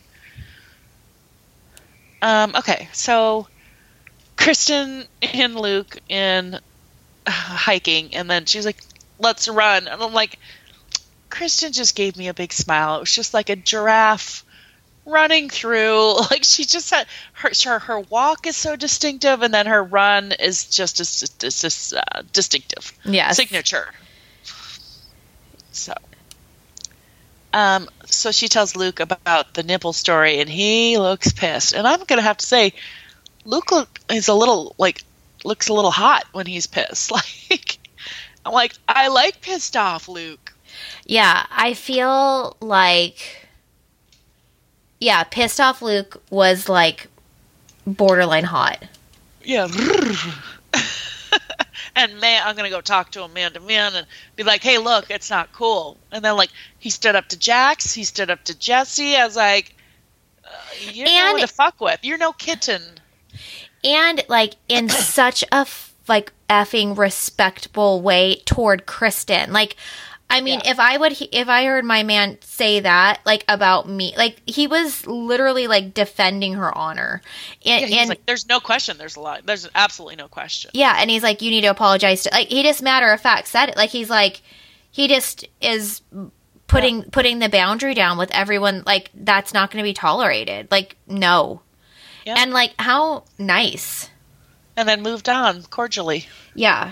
[SPEAKER 3] Um. Okay, so Kristen and Luke in uh, hiking, and then she's like, "Let's run," and I'm like, Kristen just gave me a big smile. It was just like a giraffe running through. Like she just had her her, her walk is so distinctive, and then her run is just as dis, dis, uh, distinctive.
[SPEAKER 2] Yes.
[SPEAKER 3] Signature. So, um, so she tells Luke about the nipple story, and he looks pissed. And I'm gonna have to say, Luke look, is a little like looks a little hot when he's pissed. Like I'm like, I like pissed off Luke.
[SPEAKER 2] Yeah, I feel like, yeah, pissed off Luke was like borderline hot.
[SPEAKER 3] Yeah. And man, I'm gonna go talk to him man to man and be like, "Hey, look, it's not cool." And then like he stood up to Jax, he stood up to Jesse. I was like, uh, "You're
[SPEAKER 2] And-
[SPEAKER 3] no to fuck with. You're no kitten."
[SPEAKER 2] And like in such a f- like effing respectable way toward Kristen. Like, I mean,
[SPEAKER 3] Yeah.
[SPEAKER 2] if I would, if I heard my man say that, like about me, like he was literally like defending her honor, and,
[SPEAKER 3] Yeah, he's
[SPEAKER 2] and
[SPEAKER 3] like, "There's no question. There's a lot. There's absolutely no question."
[SPEAKER 2] yeah, and he's like, you need to apologize to, like, he just matter of fact said it, like he's like, he just is putting
[SPEAKER 3] Yeah.
[SPEAKER 2] putting the boundary down with everyone, like that's not going to be tolerated, like no,
[SPEAKER 3] Yeah.
[SPEAKER 2] and like how nice,
[SPEAKER 3] And then moved on cordially.
[SPEAKER 2] yeah.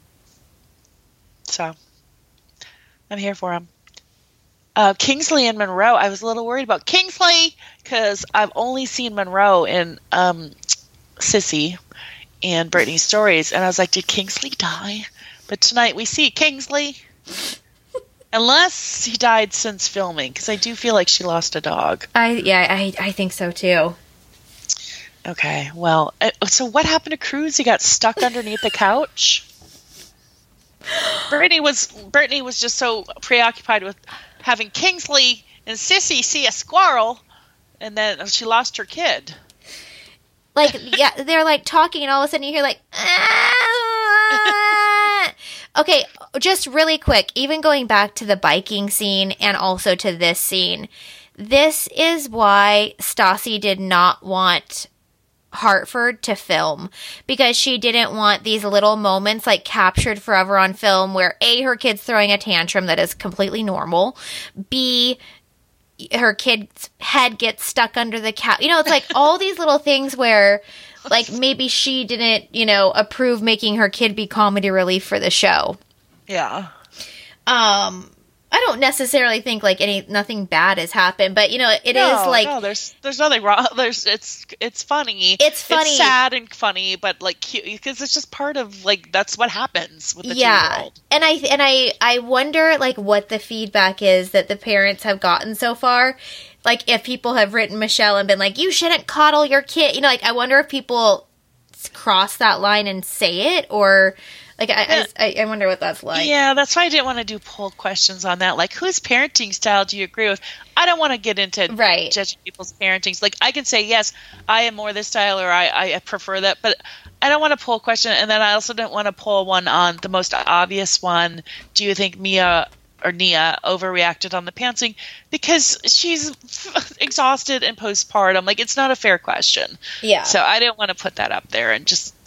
[SPEAKER 3] So I'm here for him. Uh, Kingsley and Monroe. I was a little worried about Kingsley because I've only seen Monroe in um, Sissy and Brittany's stories, and I was like, did Kingsley die? But tonight we see Kingsley. Unless he died since filming, because I do feel like she lost a dog.
[SPEAKER 2] I yeah, I I think so too.
[SPEAKER 3] Okay, well, uh, so what happened to Cruz? He got stuck underneath the couch. Brittany was Brittany was just so preoccupied with having Kingsley and Sissy see a squirrel, and then she lost her kid.
[SPEAKER 2] Like yeah, they're like talking, and all of a sudden you hear like. "Ah." Okay, just really quick. Even going back to the biking scene and also to this scene, this is why Stassi did not want Hartford to film, because she didn't want these little moments like captured forever on film where A, her kid's throwing a tantrum that is completely normal, B, her kid's head gets stuck under the couch. You know, it's like all these little things where like maybe she didn't, you know, approve making her kid be comedy relief for the show.
[SPEAKER 3] Yeah.
[SPEAKER 2] Um I don't necessarily think like any nothing bad has happened, but you know, it
[SPEAKER 3] no,
[SPEAKER 2] is like
[SPEAKER 3] no, there's there's nothing wrong. There's it's it's funny.
[SPEAKER 2] It's funny.
[SPEAKER 3] It's sad and funny, but like cute because it's just part of like that's what happens with the
[SPEAKER 2] yeah,
[SPEAKER 3] two-year-old.
[SPEAKER 2] and I and I I wonder like what the feedback is that the parents have gotten so far. Like if people have written Michelle and been like, you shouldn't coddle your kid, you know, like I wonder if people cross that line and say it, or like I I, I wonder what that's like.
[SPEAKER 3] Yeah, that's why I didn't want to do poll questions on that. Like, whose parenting style do you agree with? I don't want to get into
[SPEAKER 2] Right.
[SPEAKER 3] judging people's parentings. Like, I can say, yes, I am more this style or I, I prefer that, but I don't want to poll question. And then I also don't want to pull one on the most obvious one. Do you think Mia or Nia overreacted on the pantsing? Because she's exhausted and postpartum. Like, it's not a fair question.
[SPEAKER 2] Yeah.
[SPEAKER 3] So I didn't want to put that up there and just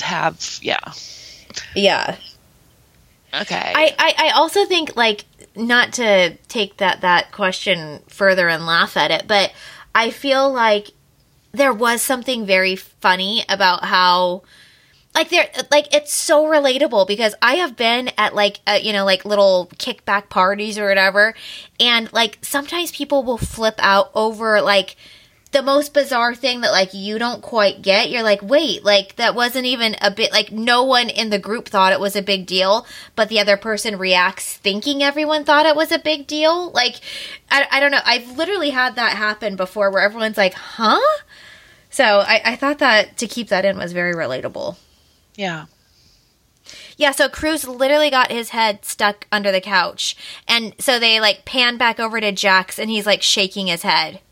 [SPEAKER 3] have, yeah.
[SPEAKER 2] Yeah.
[SPEAKER 3] Okay.
[SPEAKER 2] I, I, I also think, like, not to take that, that question further and laugh at it, but I feel like there was something very funny about how, like, there, like, it's so relatable because I have been at, like, uh, you know, like, little kickback parties or whatever, and, like, sometimes people will flip out over, like, the most bizarre thing that, like, you don't quite get. You're like, wait, like, that wasn't even a bit, like, no one in the group thought it was a big deal, but the other person reacts thinking everyone thought it was a big deal. Like, I, I don't know. I've literally had that happen before where everyone's like, huh? So I, I thought that to keep that in was very relatable.
[SPEAKER 3] Yeah.
[SPEAKER 2] Yeah, so Cruz literally got his head stuck under the couch. And so they, like, pan back over to Jax, and he's, like, shaking his head.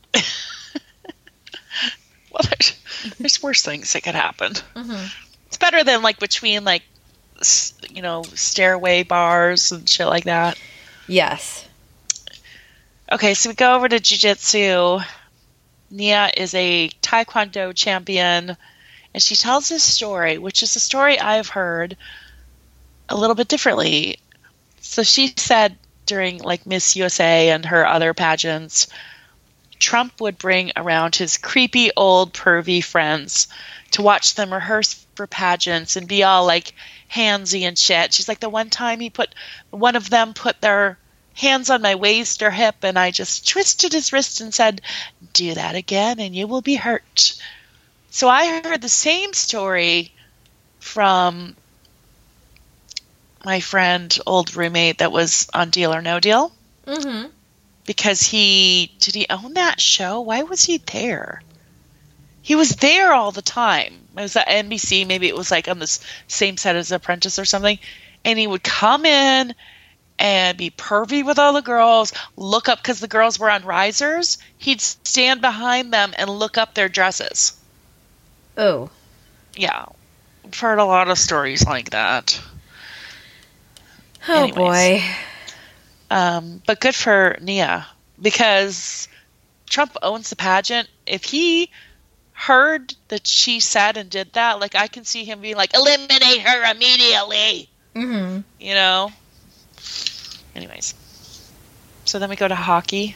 [SPEAKER 3] Well, there's, there's worse things that could happen.
[SPEAKER 2] Mm-hmm.
[SPEAKER 3] It's better than, like, between, like, you know, stairway bars and shit like that.
[SPEAKER 2] Yes.
[SPEAKER 3] Okay, so we go over to jiu-jitsu. Nia is a taekwondo champion, and she tells this story, which is a story I've heard a little bit differently. So she said during, like, Miss U S A and her other pageants, Trump would bring around his creepy old pervy friends to watch them rehearse for pageants and be all, like, handsy and shit. She's like, the one time he put, one of them put their hands on my waist or hip, and I just twisted his wrist and said, do that again and you will be hurt. So I heard the same story from my friend, old roommate that was on Deal or No Deal.
[SPEAKER 2] Mm-hmm.
[SPEAKER 3] Because he, did he own that show? Why was he there? He was there all the time. It was at N B C. Maybe it was like on the same set as Apprentice or something. And he would come in and be pervy with all the girls, look up, because the girls were on risers. He'd stand behind them and look up their dresses.
[SPEAKER 2] Oh.
[SPEAKER 3] Yeah. I've heard a lot of stories like that.
[SPEAKER 2] Oh,
[SPEAKER 3] Anyways.
[SPEAKER 2] boy.
[SPEAKER 3] Um, but good for Nia, because Trump owns the pageant. If he heard that she said and did that, like, I can see him being like, eliminate her immediately.
[SPEAKER 2] Mm-hmm.
[SPEAKER 3] You know? Anyways. So then we go to hockey.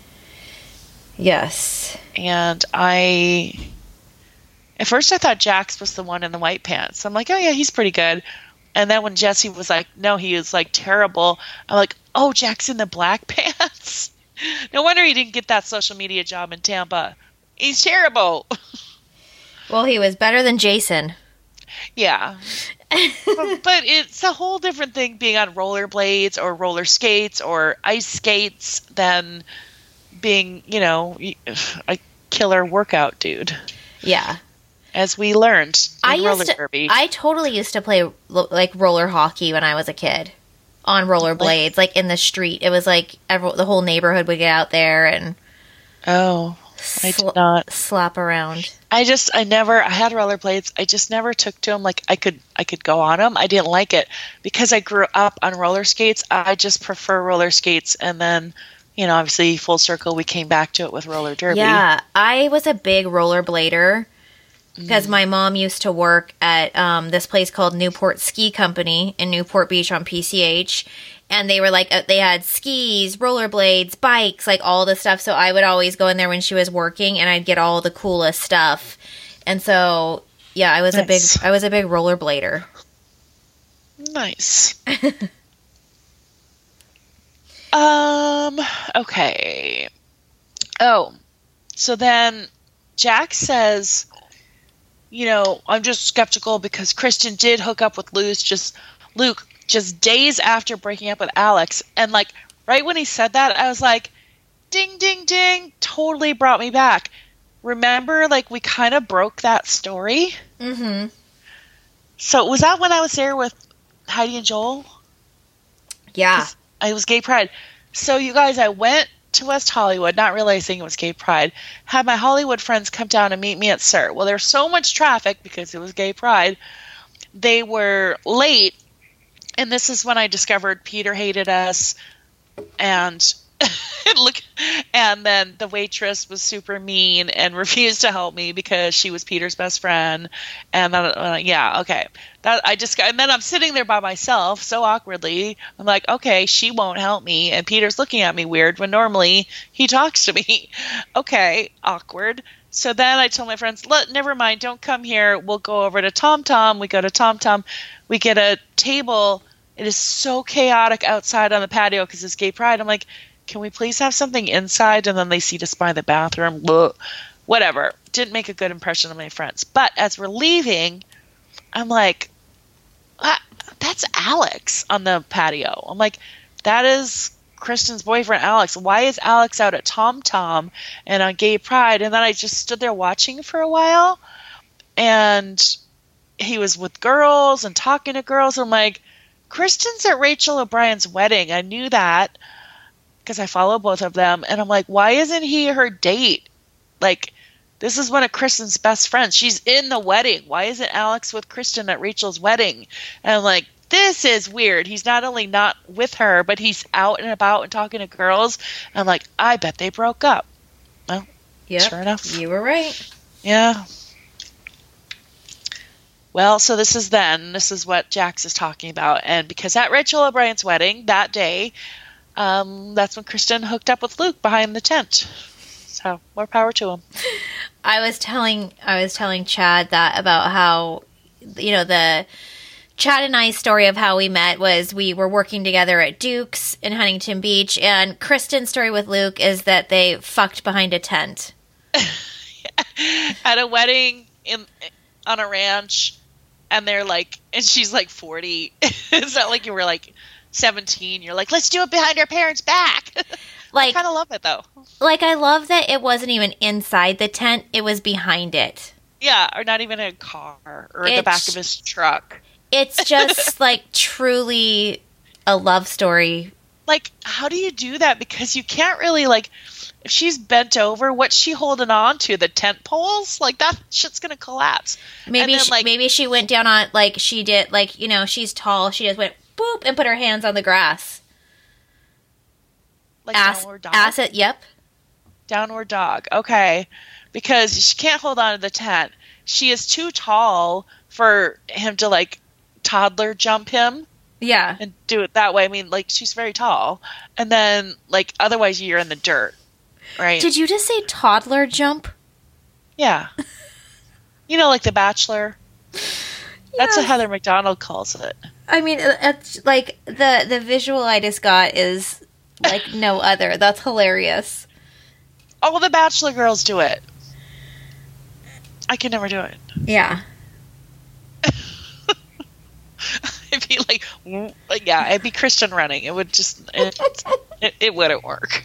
[SPEAKER 2] Yes.
[SPEAKER 3] And I... At first I thought Jax was the one in the white pants. I'm like, oh yeah, he's pretty good. And then when Jesse was like, no, he is, like, terrible, I'm like, oh, Jack's in the black pants? No wonder he didn't get that social media job in Tampa. He's terrible.
[SPEAKER 2] Well, he was better than Jason.
[SPEAKER 3] Yeah. but, but it's a whole different thing being on rollerblades or roller skates or ice skates than being, you know, a killer workout dude.
[SPEAKER 2] Yeah.
[SPEAKER 3] As we learned in
[SPEAKER 2] I
[SPEAKER 3] roller
[SPEAKER 2] used to,
[SPEAKER 3] derby.
[SPEAKER 2] I totally used to play like roller hockey when I was a kid, on rollerblades, like in the street. It was like every, the whole neighborhood would get out there and
[SPEAKER 3] oh, I did not
[SPEAKER 2] slap around.
[SPEAKER 3] I just I never I had rollerblades. I just never took to them. Like I could I could go on them. I didn't like it because I grew up on roller skates. I just prefer roller skates, and then, you know, obviously full circle we came back to it with roller derby.
[SPEAKER 2] Yeah, I was a big rollerblader. Because my mom used to work at um, this place called Newport Ski Company in Newport Beach on P C H. And they were like, uh, they had skis, rollerblades, bikes, like all the stuff. So I would always go in there when she was working and I'd get all the coolest stuff. And so, yeah, I was nice. a big, I was a big rollerblader.
[SPEAKER 3] Nice. um, okay. Oh, so then Jack says, you know, I'm just skeptical because Christian did hook up with Luke just Luke just days after breaking up with Alex. And, like, right when he said that, I was like, ding, ding, ding, totally brought me back. Remember, like, we kind of broke that story?
[SPEAKER 2] Mm-hmm.
[SPEAKER 3] So was that when I was there with Heidi and Joel?
[SPEAKER 2] Yeah.
[SPEAKER 3] I was Gay Pride. So, you guys, I went to West Hollywood, not realizing it was Gay Pride, had my Hollywood friends come down and meet me at SUR. Well, there's so much traffic because it was Gay Pride. They were late, and this is when I discovered Peter hated us, and and look, and then the waitress was super mean and refused to help me because she was Peter's best friend. And then, uh, yeah, okay. That I just got, and then I'm sitting there by myself so awkwardly. I'm like, okay, she won't help me. And Peter's looking at me weird when normally he talks to me. Okay, awkward. So then I told my friends, Let, never mind, don't come here. We'll go over to Tom Tom. We go to Tom Tom. We get a table. It is so chaotic outside on the patio because it's gay pride. I'm like, can we please have something inside? And then they seat us by the bathroom. Blah. Whatever. Didn't make a good impression on my friends. But as we're leaving, I'm like, ah, that's Alex on the patio. I'm like, that is Kristen's boyfriend, Alex. Why is Alex out at Tom Tom and on gay pride? And then I just stood there watching for a while. And he was with girls and talking to girls. I'm like, Kristen's at Rachel O'Brien's wedding. I knew that because I follow both of them. And I'm like, why isn't he her date? Like, this is one of Kristen's best friends. She's in the wedding. Why isn't Alex with Kristen at Rachel's wedding? And I'm like, this is weird. He's not only not with her, but he's out and about and talking to girls. And I'm like, I bet they broke up. Well,
[SPEAKER 2] yep,
[SPEAKER 3] sure enough.
[SPEAKER 2] You were right.
[SPEAKER 3] Yeah. Well, so this is then. This is what Jax is talking about. And because at Rachel O'Brien's wedding that day, um, that's when Kristen hooked up with Luke behind the tent. So more power to him.
[SPEAKER 2] I was telling I was telling Chad that about how, you know, the Chad and I's story of how we met was we were working together at Duke's in Huntington Beach, and Kristen's story with Luke is that they fucked behind a tent.
[SPEAKER 3] At a wedding in on a ranch, and they're like, and she's like forty. It's not like you were like seventeen. You're like, let's do it behind our parents' back.
[SPEAKER 2] Like,
[SPEAKER 3] I kind of love it though.
[SPEAKER 2] Like, I love that it wasn't even inside the tent; it was behind it.
[SPEAKER 3] Yeah, or not even in a car or in
[SPEAKER 2] It's,
[SPEAKER 3] the back of his truck.
[SPEAKER 2] It's just like truly a love story.
[SPEAKER 3] Like, how do you do that? Because you can't really, like, if she's bent over, what's she holding on to? The tent poles? Like, that shit's gonna collapse.
[SPEAKER 2] Maybe
[SPEAKER 3] then,
[SPEAKER 2] she,
[SPEAKER 3] like,
[SPEAKER 2] maybe she went down on, like, she did, like, you know, she's tall. She just went boop and put her hands on the grass.
[SPEAKER 3] like
[SPEAKER 2] Ass,
[SPEAKER 3] downward dog.
[SPEAKER 2] ass it, yep.
[SPEAKER 3] Downward dog. Okay. Because she can't hold on to the tent. She is too tall for him to, like, toddler jump him.
[SPEAKER 2] Yeah.
[SPEAKER 3] And do it that way. I mean, like, she's very tall. And then, like, otherwise you're in the dirt. Right?
[SPEAKER 2] Did you just say toddler jump?
[SPEAKER 3] Yeah. You know, like The Bachelor? That's what Heather McDonald calls it.
[SPEAKER 2] I mean, it's like, the, the visual I just got is like no other. That's hilarious.
[SPEAKER 3] All the Bachelor girls do it. I can never do it.
[SPEAKER 2] Yeah.
[SPEAKER 3] It'd be like, like, yeah, it'd be Kristen running. It would just, it, it, it wouldn't work.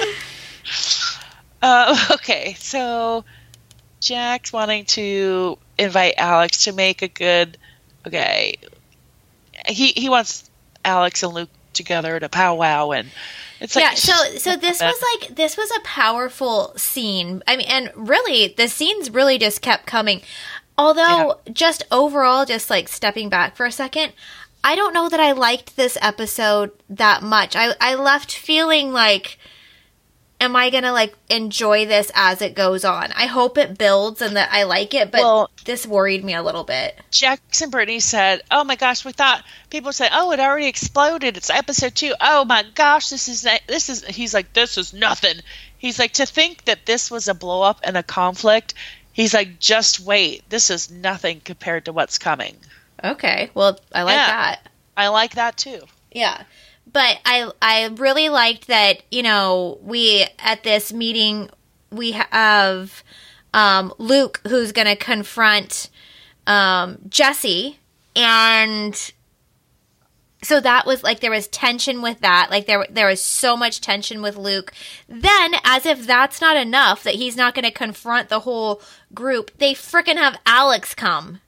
[SPEAKER 3] uh, okay, so Jack's wanting to invite Alex to make a good, okay, he he wants Alex and Luke together to powwow, and it's like,
[SPEAKER 2] yeah, so so this was like, this was a powerful scene. I mean, and really, the scenes really just kept coming. Although, yeah. just overall, just like stepping back for a second, I don't know that I liked this episode that much. I, I left feeling like, am I going to like enjoy this as it goes on? I hope it builds and that I like it, but well, this worried me a little bit.
[SPEAKER 3] Jackson Brittany said, oh my gosh, we thought, people said, oh, it already exploded. It's episode two. Oh my gosh, this is, this is, he's like, this is nothing. He's like, to think that this was a blow up and a conflict, he's like, just wait. This is nothing compared to what's coming.
[SPEAKER 2] Okay. Well, I like yeah, that.
[SPEAKER 3] I like that too.
[SPEAKER 2] Yeah. But I I really liked that, you know, we, at this meeting, we have um, Luke, who's going to confront um, Jesse. And so that was, like, there was tension with that. Like, there, there was so much tension with Luke. Then, as if that's not enough, that he's not going to confront the whole group, they frickin' have Alex come.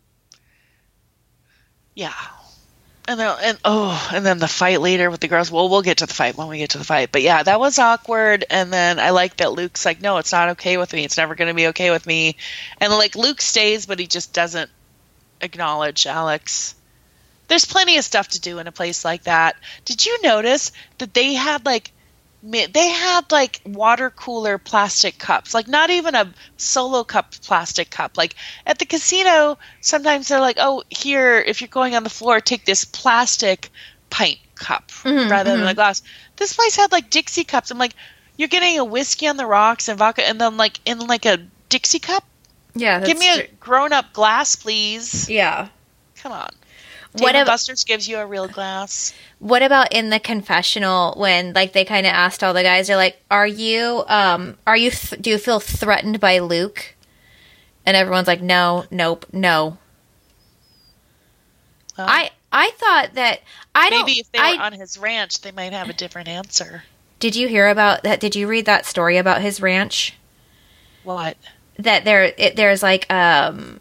[SPEAKER 3] Yeah. And then, and oh, and then the fight later with the girls. Well, we'll get to the fight when we get to the fight. But yeah, that was awkward. And then I like that Luke's like, no, it's not okay with me. It's never going to be okay with me. And like Luke stays, but he just doesn't acknowledge Alex. There's plenty of stuff to do in a place like that. Did you notice that they had like they had like water cooler plastic cups, like not even a solo cup plastic cup. Like at the casino, sometimes they're like, oh, here, if you're going on the floor, take this plastic pint cup
[SPEAKER 2] mm-hmm,
[SPEAKER 3] rather
[SPEAKER 2] mm-hmm.
[SPEAKER 3] than a glass. This place had like Dixie cups. I'm like, you're getting a whiskey on the rocks and vodka, and then like in like a Dixie cup.
[SPEAKER 2] Yeah, that's
[SPEAKER 3] give me a
[SPEAKER 2] true.
[SPEAKER 3] grown-up glass, please.
[SPEAKER 2] Yeah,
[SPEAKER 3] come on.
[SPEAKER 2] What
[SPEAKER 3] Dave and
[SPEAKER 2] ab-
[SPEAKER 3] Buster's gives you a real glass.
[SPEAKER 2] What about in the confessional when like they kind of asked all the guys? They're like, "Are you um are you th- do you feel threatened by Luke?" And everyone's like, "No, nope, no." Well, I I thought that I don't.
[SPEAKER 3] Maybe if they were
[SPEAKER 2] I,
[SPEAKER 3] on his ranch, they might have a different answer.
[SPEAKER 2] Did you hear about that? Did you read that story about his ranch?
[SPEAKER 3] What?
[SPEAKER 2] That there it, there's like um.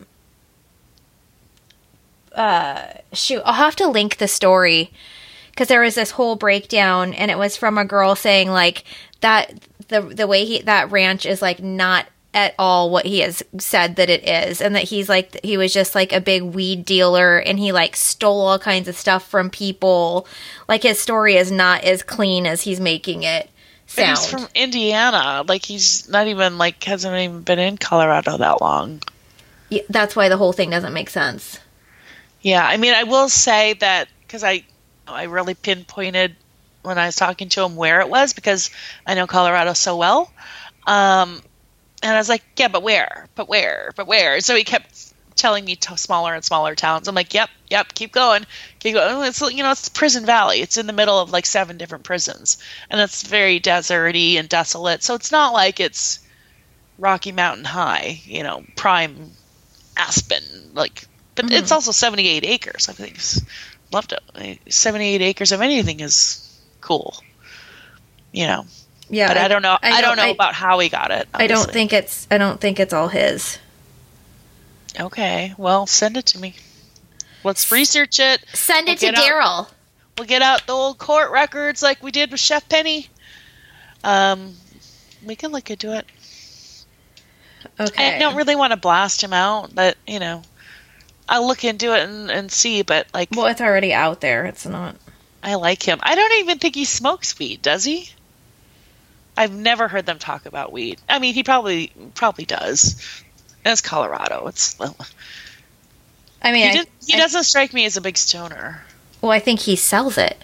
[SPEAKER 2] Uh, shoot, I'll have to link the story because there was this whole breakdown, and it was from a girl saying like that the the way he that ranch is like not at all what he has said that it is, and that he's like he was just like a big weed dealer, and he like stole all kinds of stuff from people. Like his story is not as clean as he's making it sound.
[SPEAKER 3] But he's from Indiana, like he's not even like hasn't even been in Colorado that long.
[SPEAKER 2] Yeah, that's why the whole thing doesn't make sense.
[SPEAKER 3] Yeah, I mean, I will say that because I, I really pinpointed when I was talking to him where it was because I know Colorado so well, um, and I was like, yeah, but where, but where, but where? So he kept telling me to smaller and smaller towns. I'm like, yep, yep, keep going, keep going. It's you know, it's Prison Valley. It's in the middle of like seven different prisons, and it's very deserty and desolate. So it's not like it's Rocky Mountain High, you know, prime Aspen, like. But mm-hmm. It's also seventy-eight acres. I think loved it. seventy-eight acres of anything is cool. You know.
[SPEAKER 2] Yeah.
[SPEAKER 3] But I, I don't know. I don't, I don't know
[SPEAKER 2] I,
[SPEAKER 3] about how he got it. Obviously.
[SPEAKER 2] I don't think it's. I don't think it's all his.
[SPEAKER 3] Okay. Well, send it to me. Let's research it.
[SPEAKER 2] Send it we'll to Daryl.
[SPEAKER 3] We'll get out the old court records like we did with Chef Penny. Um, we can look into it.
[SPEAKER 2] Okay.
[SPEAKER 3] I don't really want to blast him out, but you know. I'll look into it and, and see, but like...
[SPEAKER 2] Well, it's already out there. It's not...
[SPEAKER 3] I like him. I don't even think he smokes weed, does he? I've never heard them talk about weed. I mean, he probably probably does. It's Colorado. It's...
[SPEAKER 2] I mean...
[SPEAKER 3] He,
[SPEAKER 2] I,
[SPEAKER 3] did, he
[SPEAKER 2] I,
[SPEAKER 3] doesn't strike me as a big stoner.
[SPEAKER 2] Well, I think he sells it.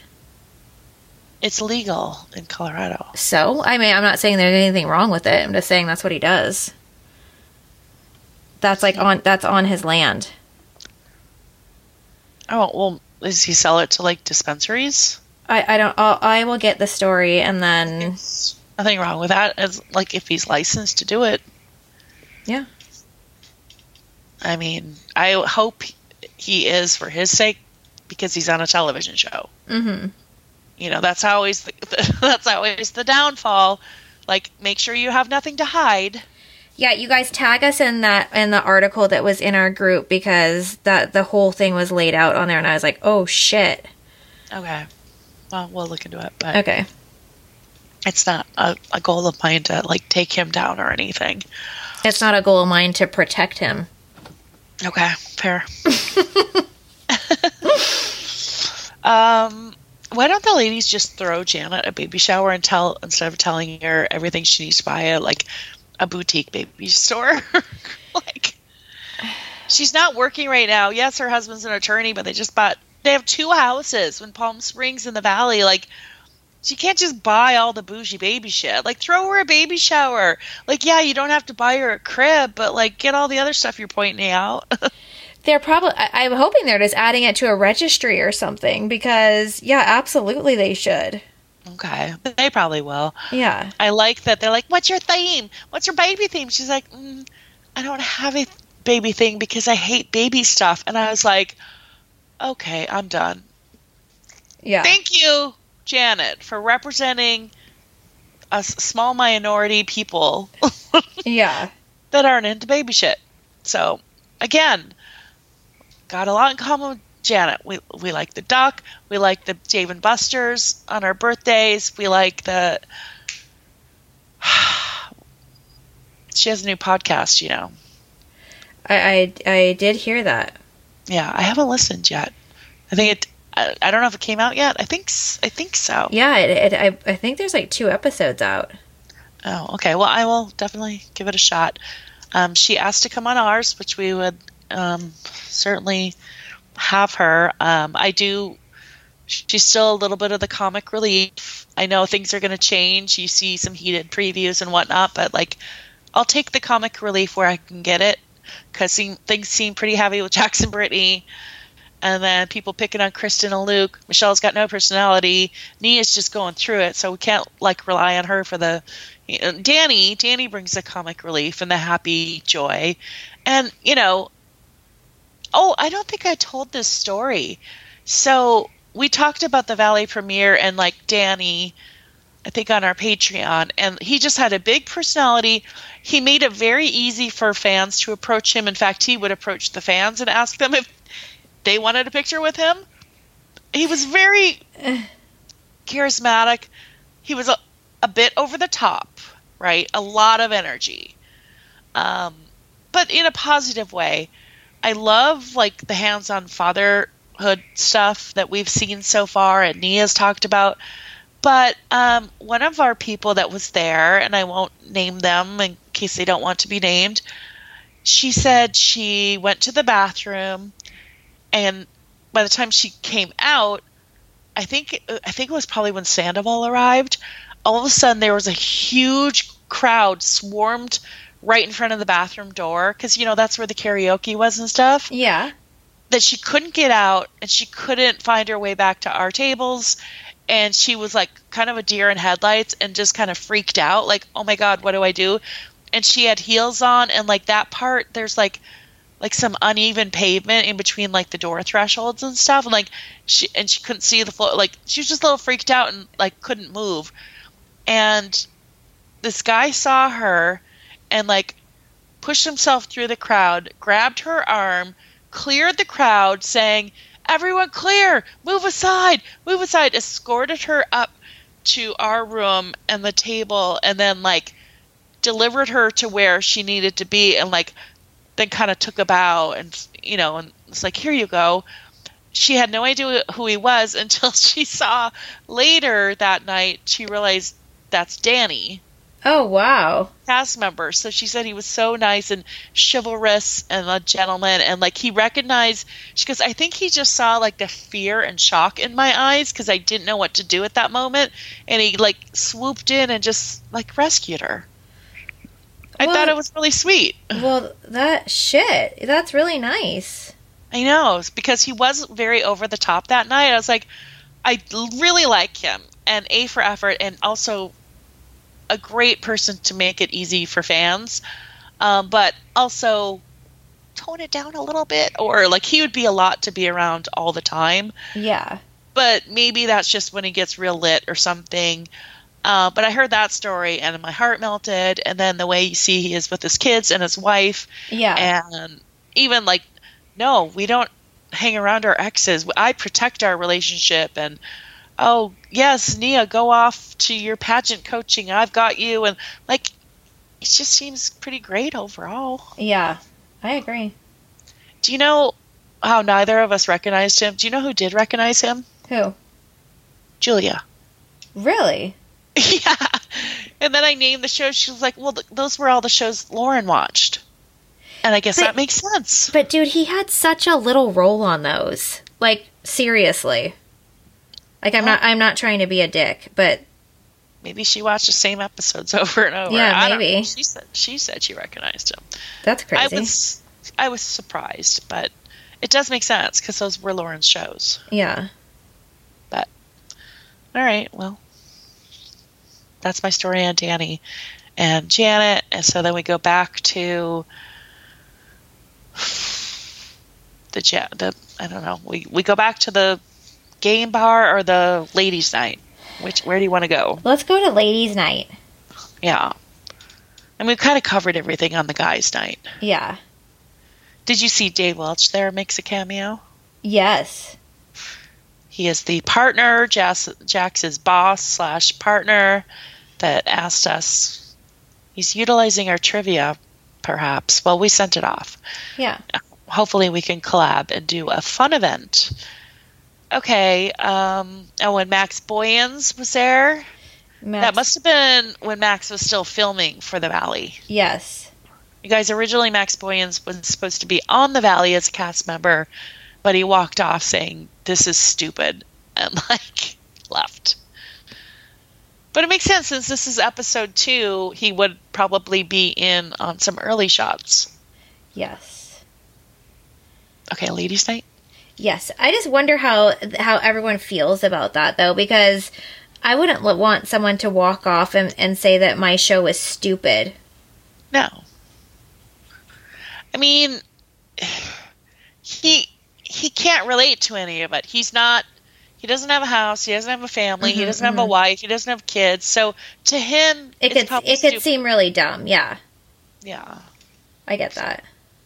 [SPEAKER 3] It's legal in Colorado.
[SPEAKER 2] So? I mean, I'm not saying there's anything wrong with it. I'm just saying that's what he does. That's like on... That's on his land.
[SPEAKER 3] Oh, well, does he sell it to, like, dispensaries?
[SPEAKER 2] I, I don't... I'll, I will get the story, and then...
[SPEAKER 3] There's nothing wrong with that, as like, if he's licensed to do it.
[SPEAKER 2] Yeah.
[SPEAKER 3] I mean, I hope he is for his sake, because he's on a television show.
[SPEAKER 2] Mm-hmm.
[SPEAKER 3] You know, that's always the, the, that's always the downfall. Like, make sure you have nothing to hide.
[SPEAKER 2] Yeah, you guys tag us in that in the article that was in our group because that the whole thing was laid out on there, and I was like, "Oh shit."
[SPEAKER 3] Okay, well, we'll look into it. But
[SPEAKER 2] okay,
[SPEAKER 3] it's not a, a goal of mine to like take him down or anything.
[SPEAKER 2] It's not a goal of mine to protect him.
[SPEAKER 3] Okay, fair. um, why don't the ladies just throw Janet a baby shower and tell instead of telling her everything she needs to buy at like a boutique baby store? Like, she's not working right now. Yes, her husband's an attorney, but they just bought. They have two houses in Palm Springs in the Valley. Like, she can't just buy all the bougie baby shit. Like, throw her a baby shower. Like, yeah, you don't have to buy her a crib, but like, get all the other stuff you're pointing out.
[SPEAKER 2] They're probably. I, I'm hoping they're just adding it to a registry or something because, yeah, absolutely they should.
[SPEAKER 3] Okay, they probably will.
[SPEAKER 2] Yeah,
[SPEAKER 3] I like that they're like, "What's your theme? What's your baby theme?" She's like, mm, "I don't have a baby thing because I hate baby stuff." And I was like, "Okay, I'm done."
[SPEAKER 2] Yeah.
[SPEAKER 3] Thank you, Janet, for representing a small minority people.
[SPEAKER 2] Yeah.
[SPEAKER 3] That aren't into baby shit. So, again, got a lot in common with Janet. We we like the duck. We like the Dave and Buster's on our birthdays. We like the... She has a new podcast, you know.
[SPEAKER 2] I, I, I did hear that.
[SPEAKER 3] Yeah, I haven't listened yet. I think it I, I don't know if it came out yet. I think s- I think so.
[SPEAKER 2] Yeah, it, it, I, I think there's like two episodes out.
[SPEAKER 3] Oh, okay. Well, I will definitely give it a shot. Um, she asked to come on ours, which we would um, certainly have her. Um, I do. She's still a little bit of the comic relief. I know things are going to change. You see some heated previews and whatnot, but like, I'll take the comic relief where I can get it, because things seem pretty heavy with Jax and Brittany, and then people picking on Kristen and Luke. Michelle's got no personality. Nia's just going through it, so we can't like rely on her for the. You know, Danny, Danny brings the comic relief and the happy joy, and you know. Oh, I don't think I told this story. So we talked about the Valley premiere and like Danny, I think on our Patreon, and he just had a big personality. He made it very easy for fans to approach him. In fact, he would approach the fans and ask them if they wanted a picture with him. He was very charismatic. He was a, a bit over the top, right? A lot of energy, um, but in a positive way. I love like the hands-on fatherhood stuff that we've seen so far and Nia's talked about. But um, one of our people that was there, and I won't name them in case they don't want to be named, she said she went to the bathroom, and by the time she came out, I think I think it was probably when Sandoval arrived, all of a sudden there was a huge crowd swarmed right in front of the bathroom door, because, you know, that's where the karaoke was and stuff.
[SPEAKER 2] Yeah.
[SPEAKER 3] That she couldn't get out, and she couldn't find her way back to our tables, and she was, like, kind of a deer in headlights and just kind of freaked out, like, oh, my God, what do I do? And she had heels on, and, like, that part, there's, like, like some uneven pavement in between, like, the door thresholds and stuff, and, like, she and she couldn't see the floor. Like, she was just a little freaked out and, like, couldn't move. And this guy saw her and, like, pushed himself through the crowd, grabbed her arm, cleared the crowd, saying, everyone clear, move aside, move aside, escorted her up to our room and the table, and then, like, delivered her to where she needed to be, and, like, then kind of took a bow and, you know, and it's like, here you go. She had no idea who he was until she saw later that night, she realized that's Danny.
[SPEAKER 2] Oh, wow.
[SPEAKER 3] Cast member. So she said he was so nice and chivalrous and a gentleman, and like he recognized, she goes, I think he just saw like the fear and shock in my eyes because I didn't know what to do at that moment, and he like swooped in and just like rescued her. I
[SPEAKER 2] well,
[SPEAKER 3] thought it was really sweet.
[SPEAKER 2] Well, that shit, that's really nice.
[SPEAKER 3] I know, because he was very over the top that night. I was like, I really like him, and A for effort, and also a great person to make it easy for fans, um, but also tone it down a little bit, or like he would be a lot to be around all the time.
[SPEAKER 2] Yeah.
[SPEAKER 3] But maybe that's just when he gets real lit or something. Uh, but I heard that story and my heart melted, and then the way you see he is with his kids and his wife.
[SPEAKER 2] Yeah.
[SPEAKER 3] And even like, no, we don't hang around our exes. I protect our relationship, and oh, yes, Nia, go off to your pageant coaching. I've got you. And, like, it just seems pretty great overall.
[SPEAKER 2] Yeah, I agree.
[SPEAKER 3] Do you know how neither of us recognized him? Do you know who did recognize him?
[SPEAKER 2] Who?
[SPEAKER 3] Julia.
[SPEAKER 2] Really?
[SPEAKER 3] Yeah. And then I named the show. She was like, well, th- those were all the shows Lauren watched. And I guess but, that makes sense.
[SPEAKER 2] But, dude, he had such a little role on those. Like, seriously. Like, I'm not I'm not trying to be a dick, but
[SPEAKER 3] maybe she watched the same episodes over and over.
[SPEAKER 2] Yeah,
[SPEAKER 3] I
[SPEAKER 2] maybe.
[SPEAKER 3] She said she said she recognized him.
[SPEAKER 2] That's crazy.
[SPEAKER 3] I was I was surprised, but it does make sense because those were Lauren's shows.
[SPEAKER 2] Yeah.
[SPEAKER 3] But all right, well, that's my story on Danny and Janet, and so then we go back to the the I don't know. We we go back to the game bar or the ladies' night? Which where do you want to go?
[SPEAKER 2] Let's go to ladies' night.
[SPEAKER 3] Yeah. And we've kind of covered everything on the guys' night.
[SPEAKER 2] Yeah.
[SPEAKER 3] Did you see Dave Welch there makes a cameo?
[SPEAKER 2] Yes.
[SPEAKER 3] He is the partner, Jax, Jax's boss slash partner that asked us. He's utilizing our trivia, perhaps. Well, we sent it off.
[SPEAKER 2] Yeah.
[SPEAKER 3] Hopefully we can collab and do a fun event. okay. Um, oh, when Max Boyens was there?
[SPEAKER 2] Max-
[SPEAKER 3] that must have been when Max was still filming for The Valley.
[SPEAKER 2] Yes.
[SPEAKER 3] You guys, originally Max Boyens was supposed to be on The Valley as a cast member, but he walked off saying, this is stupid, and, like, left. But it makes sense, since this is episode two, he would probably be in on some early shots.
[SPEAKER 2] Yes.
[SPEAKER 3] Okay, ladies' night?
[SPEAKER 2] Yes. I just wonder how how everyone feels about that, though, because I wouldn't want someone to walk off and, and say that my show is stupid.
[SPEAKER 3] No. I mean, he he can't relate to any of it. He's not, he doesn't have a house, he doesn't have a family, mm-hmm, he doesn't mm-hmm. have a wife, he doesn't have kids. So to him,
[SPEAKER 2] it
[SPEAKER 3] it's
[SPEAKER 2] could it
[SPEAKER 3] stupid.
[SPEAKER 2] could seem really dumb. Yeah.
[SPEAKER 3] Yeah.
[SPEAKER 2] I get that.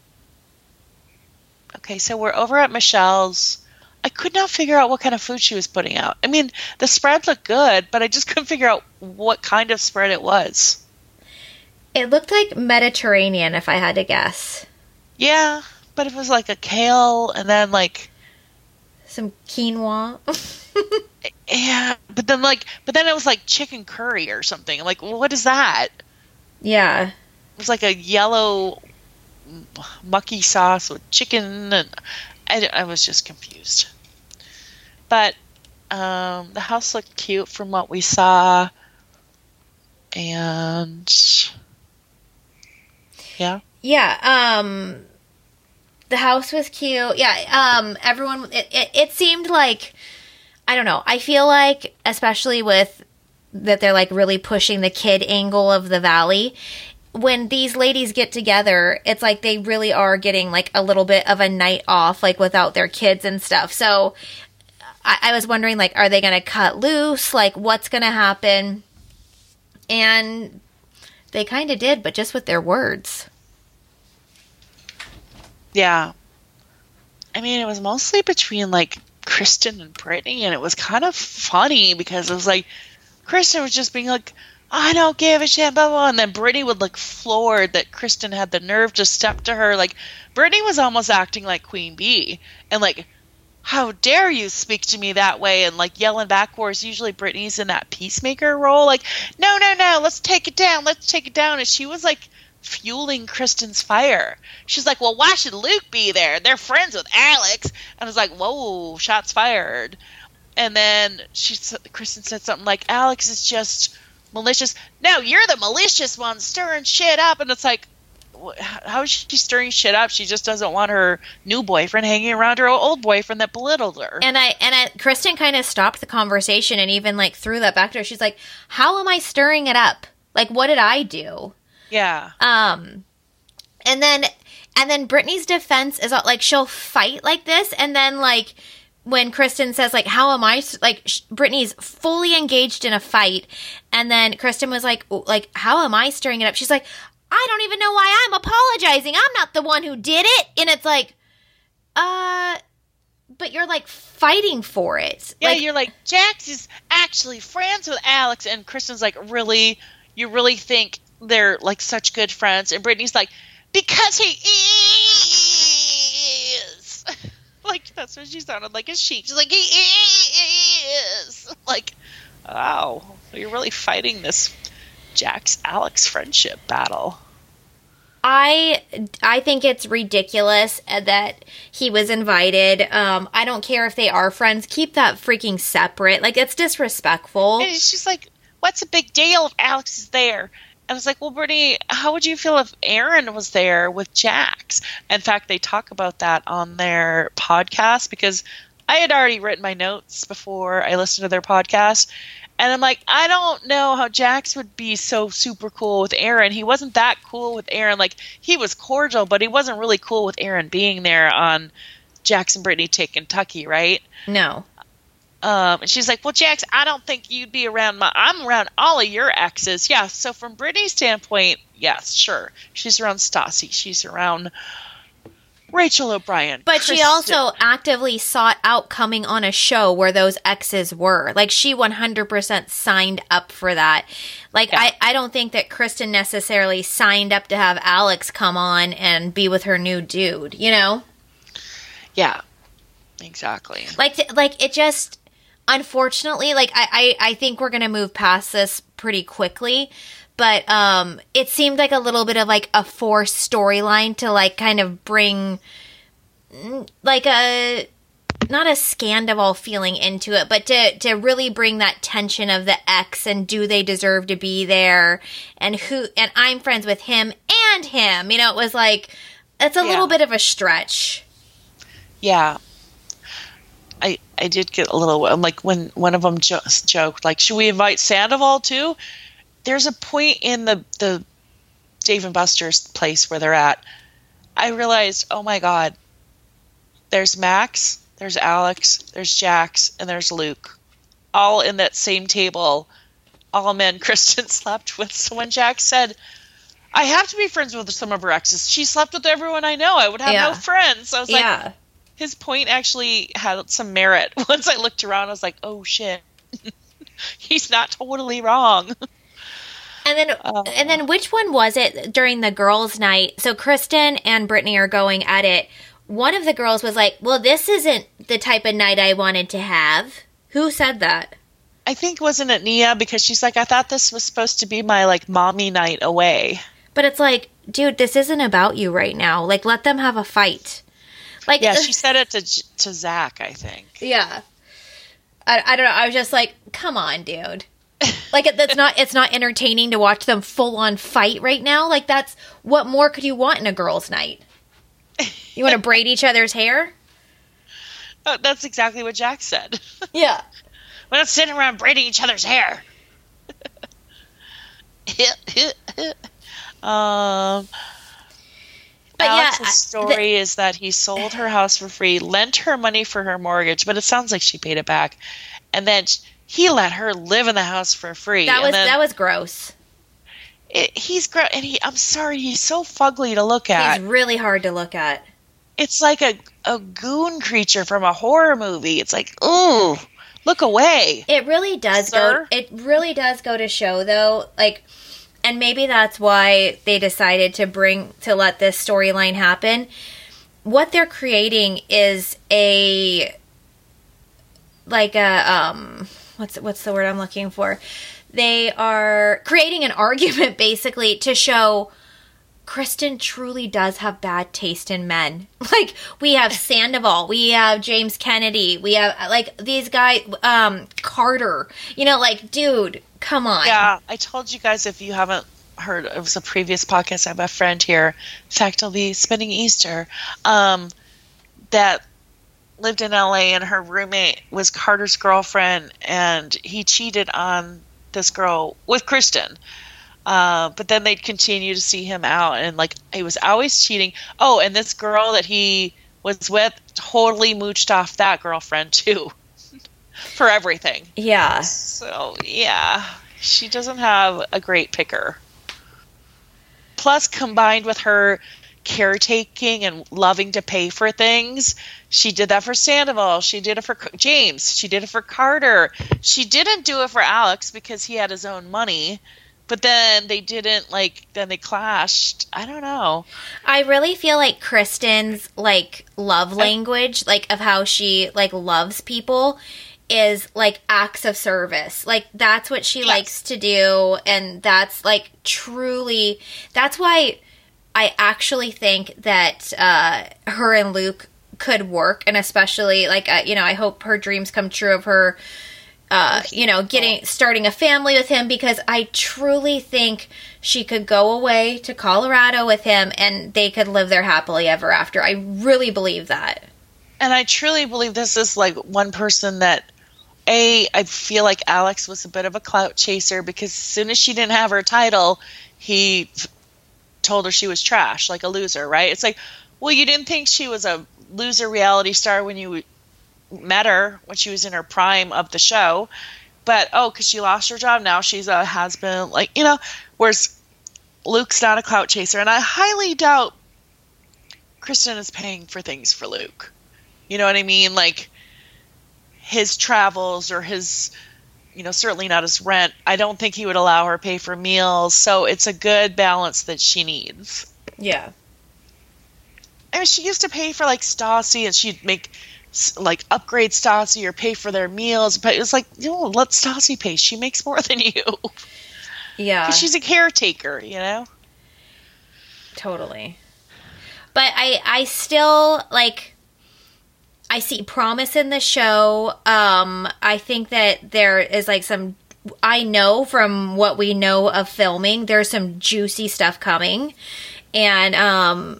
[SPEAKER 3] Okay, so we're over at Michelle's. I could not figure out what kind of food she was putting out. I mean, the spread looked good, but I just couldn't figure out what kind of spread it was.
[SPEAKER 2] It looked like Mediterranean, if I had to guess.
[SPEAKER 3] Yeah, but it was like a kale and then like
[SPEAKER 2] some quinoa.
[SPEAKER 3] Yeah, but then like, but then it was like chicken curry or something. Like, what is that?
[SPEAKER 2] Yeah,
[SPEAKER 3] it was like a yellow mucky sauce with chicken, and I, I was just confused. But um, the house looked cute from what we saw, and yeah,
[SPEAKER 2] yeah. Um, the house was cute. Yeah. Um, everyone. It, it it seemed like, I don't know. I feel like, especially with that, they're like really pushing the kid angle of the Valley. When these ladies get together, it's like they really are getting like a little bit of a night off, like without their kids and stuff. So I, I was wondering, like, are they going to cut loose? Like, what's going to happen? And they kind of did, but just with their words.
[SPEAKER 3] Yeah. I mean, it was mostly between like Kristen and Brittany, and it was kind of funny because it was like Kristen was just being like, I don't give a shit, blah, blah, and then Brittany would look floored that Kristen had the nerve to step to her. Like, Brittany was almost acting like Queen Bee, and like, how dare you speak to me that way, and like yelling back, whereas usually Brittany's in that peacemaker role, like, no, no, no, let's take it down, let's take it down, and she was like fueling Kristen's fire. She's like, well, why should Luke be there? They're friends with Alex. And I was like, whoa, shots fired. And then she, Kristen said something like, Alex is just malicious. No, you're the malicious one stirring shit up. And it's like, how is she stirring shit up? She just doesn't want her new boyfriend hanging around her old boyfriend that belittled her.
[SPEAKER 2] And I and I, Kristen kind of stopped the conversation and even like threw that back to her. She's like, how am I stirring it up? Like, what did I do?
[SPEAKER 3] Yeah.
[SPEAKER 2] Um, and then and then Brittany's defense is like, she'll fight like this, and then like when Kristen says, like, how am I, like, sh- Brittany's fully engaged in a fight, and then Kristen was like, like, how am I stirring it up? She's like, I don't even know why I'm apologizing. I'm not the one who did it. And it's like, uh, but you're, like, fighting for it.
[SPEAKER 3] Yeah,
[SPEAKER 2] like,
[SPEAKER 3] you're like, Jax is actually friends with Alex, and Kristen's like, really? You really think they're, like, such good friends? And Brittany's like, because he is. Like, that's what she sounded like, a sheep. She's like, he is. Like, wow, you're really fighting this Jax-Alex friendship battle.
[SPEAKER 2] I I think it's ridiculous that he was invited. Um, I don't care if they are friends. Keep that freaking separate. Like, it's disrespectful.
[SPEAKER 3] And she's like, what's a big deal if Alex is there? I was like, well, Brittany, how would you feel if Aaron was there with Jax? In fact, they talk about that on their podcast, because I had already written my notes before I listened to their podcast. And I'm like, I don't know how Jax would be so super cool with Aaron. He wasn't that cool with Aaron. Like, he was cordial, but he wasn't really cool with Aaron being there on Jax and Brittany Take Kentucky, right?
[SPEAKER 2] No.
[SPEAKER 3] Um, and she's like, well, Jax, I don't think you'd be around my, I'm around all of your exes. Yeah, so from Brittany's standpoint, yes, sure. She's around Stassi. She's around Rachel O'Brien.
[SPEAKER 2] But
[SPEAKER 3] Kristen.
[SPEAKER 2] She also actively sought out coming on a show where those exes were. Like, she one hundred percent signed up for that. Like, yeah. I, I don't think that Kristen necessarily signed up to have Alex come on and be with her new dude, you know?
[SPEAKER 3] Yeah. Exactly.
[SPEAKER 2] Like, like it just, unfortunately, like I, I, I think we're gonna move past this pretty quickly, but um, it seemed like a little bit of like a forced storyline to like kind of bring, like a, not a Scandival feeling into it, but to to really bring that tension of the ex and do they deserve to be there, and who, and I'm friends with him and him. You know, it was like it's a
[SPEAKER 3] yeah.
[SPEAKER 2] little bit of a stretch.
[SPEAKER 3] Yeah. I, I did get a little, like when one of them just joked, like, should we invite Sandoval too? There's a point in the, the Dave and Buster's place where they're at. I realized, oh my God, there's Max, there's Alex, there's Jax, and there's Luke. All in that same table, all men Kristen slept with. So when Jax said, I have to be friends with some of her exes, she slept with everyone I know. I would have
[SPEAKER 2] yeah.
[SPEAKER 3] no friends. I was
[SPEAKER 2] yeah.
[SPEAKER 3] like, his point actually had some merit. Once I looked around, I was like, oh, shit. He's not totally wrong.
[SPEAKER 2] And then uh, and then which one was it during the girls' night? So Kristen and Brittany are going at it. One of the girls was like, well, this isn't the type of night I wanted to have. Who said that?
[SPEAKER 3] I think, wasn't it Nia? Because she's like, I thought this was supposed to be my, like, mommy night away.
[SPEAKER 2] But it's like, dude, this isn't about you right now. Like, let them have a fight. Like,
[SPEAKER 3] yeah, she said it to to Zach, I think.
[SPEAKER 2] Yeah, I, I don't know. I was just like, come on, dude. Like, that's not it's not entertaining to watch them full on fight right now. Like, that's what more could you want in a girls' night? You want to braid each other's hair?
[SPEAKER 3] Oh, that's exactly what Jack said.
[SPEAKER 2] Yeah,
[SPEAKER 3] we're not sitting around braiding each other's hair. um.
[SPEAKER 2] But
[SPEAKER 3] Alex's
[SPEAKER 2] yeah,
[SPEAKER 3] story
[SPEAKER 2] the,
[SPEAKER 3] is that he sold her house for free, lent her money for her mortgage, but it sounds like she paid it back, and then he let her live in the house for free.
[SPEAKER 2] That was
[SPEAKER 3] and then
[SPEAKER 2] that was gross.
[SPEAKER 3] It, he's gross, and he. I'm sorry, he's so fugly to look at.
[SPEAKER 2] He's really hard to look at.
[SPEAKER 3] It's like a a goon creature from a horror movie. It's like, ooh, look away.
[SPEAKER 2] It really does
[SPEAKER 3] Sir?
[SPEAKER 2] go. It really does go to show, though, like. And maybe that's why they decided to bring, to let this storyline happen. What they're creating is a, like a, um, what's, what's the word I'm looking for? They are creating an argument, basically, to show Kristen truly does have bad taste in men. Like, we have Sandoval, we have James Kennedy, we have, like, these guys, um, Carter. You know, like, dude, come on.
[SPEAKER 3] Yeah, I told you guys, if you haven't heard, it was a previous podcast, I have a friend here, in fact, I'll be spending Easter, um, that lived in L A, and her roommate was Carter's girlfriend, and he cheated on this girl with Kristen. Uh, but then they'd continue to see him out, and like he was always cheating. Oh, and this girl that he was with totally mooched off that girlfriend too for everything.
[SPEAKER 2] Yeah.
[SPEAKER 3] So yeah, she doesn't have a great picker. Plus, combined with her caretaking and loving to pay for things, she did that for Sandoval. She did it for James. She did it for Carter. She didn't do it for Alex because he had his own money. But then they didn't, like, then they clashed. I don't know.
[SPEAKER 2] I really feel like Kristen's, like, love language, like, of how she, like, loves people is, like, acts of service. Like, that's what she yes. likes to do, and that's, like, truly, that's why I actually think that uh, her and Luke could work, and especially, like, uh, you know, I hope her dreams come true of her, Uh, you know, getting starting a family with him, because I truly think she could go away to Colorado with him and they could live there happily ever after. I really believe that.
[SPEAKER 3] And I truly believe this is like one person that, A, I feel like Alex was a bit of a clout chaser, because as soon as she didn't have her title, he f- told her she was trash, like a loser, right? It's like, well, you didn't think she was a loser reality star when you met her, when she was in her prime of the show, but oh, because she lost her job, now she's a has-been, like, you know, whereas Luke's not a clout chaser, and I highly doubt Kristen is paying for things for Luke. You know what I mean? Like, his travels or his, you know, certainly not his rent. I don't think he would allow her to pay for meals, so it's a good balance that she needs.
[SPEAKER 2] Yeah.
[SPEAKER 3] I mean, she used to pay for, like, Stassi, and she'd make like upgrade Stassi or pay for their meals. But it was like, no, let Stassi pay. She makes more than you.
[SPEAKER 2] Yeah.
[SPEAKER 3] Because she's a caretaker, you know?
[SPEAKER 2] Totally. But I, I still, like, I see promise in the show. Um, I think that there is, like, some, I know from what we know of filming, there's some juicy stuff coming. And, um,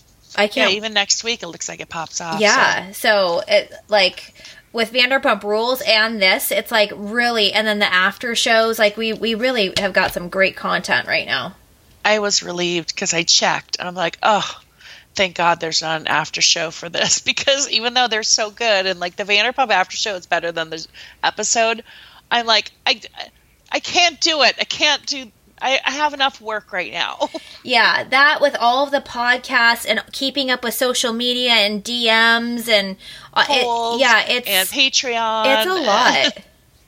[SPEAKER 2] I can't.
[SPEAKER 3] Yeah, even next week, it looks like it pops off.
[SPEAKER 2] Yeah. So, so it, like, with Vanderpump Rules and this, it's, like, really, and then the after shows, like, we, we really have got some great content right now.
[SPEAKER 3] I was relieved because I checked, and I'm like, oh, thank God there's not an after show for this, because even though they're so good, and like the Vanderpump after show is better than the episode, I'm like, I, I can't do it. I can't do. I, I have enough work right now.
[SPEAKER 2] Yeah, that with all of the podcasts and keeping up with social media and D Ms and uh, it, yeah, it's
[SPEAKER 3] and Patreon.
[SPEAKER 2] It's a lot.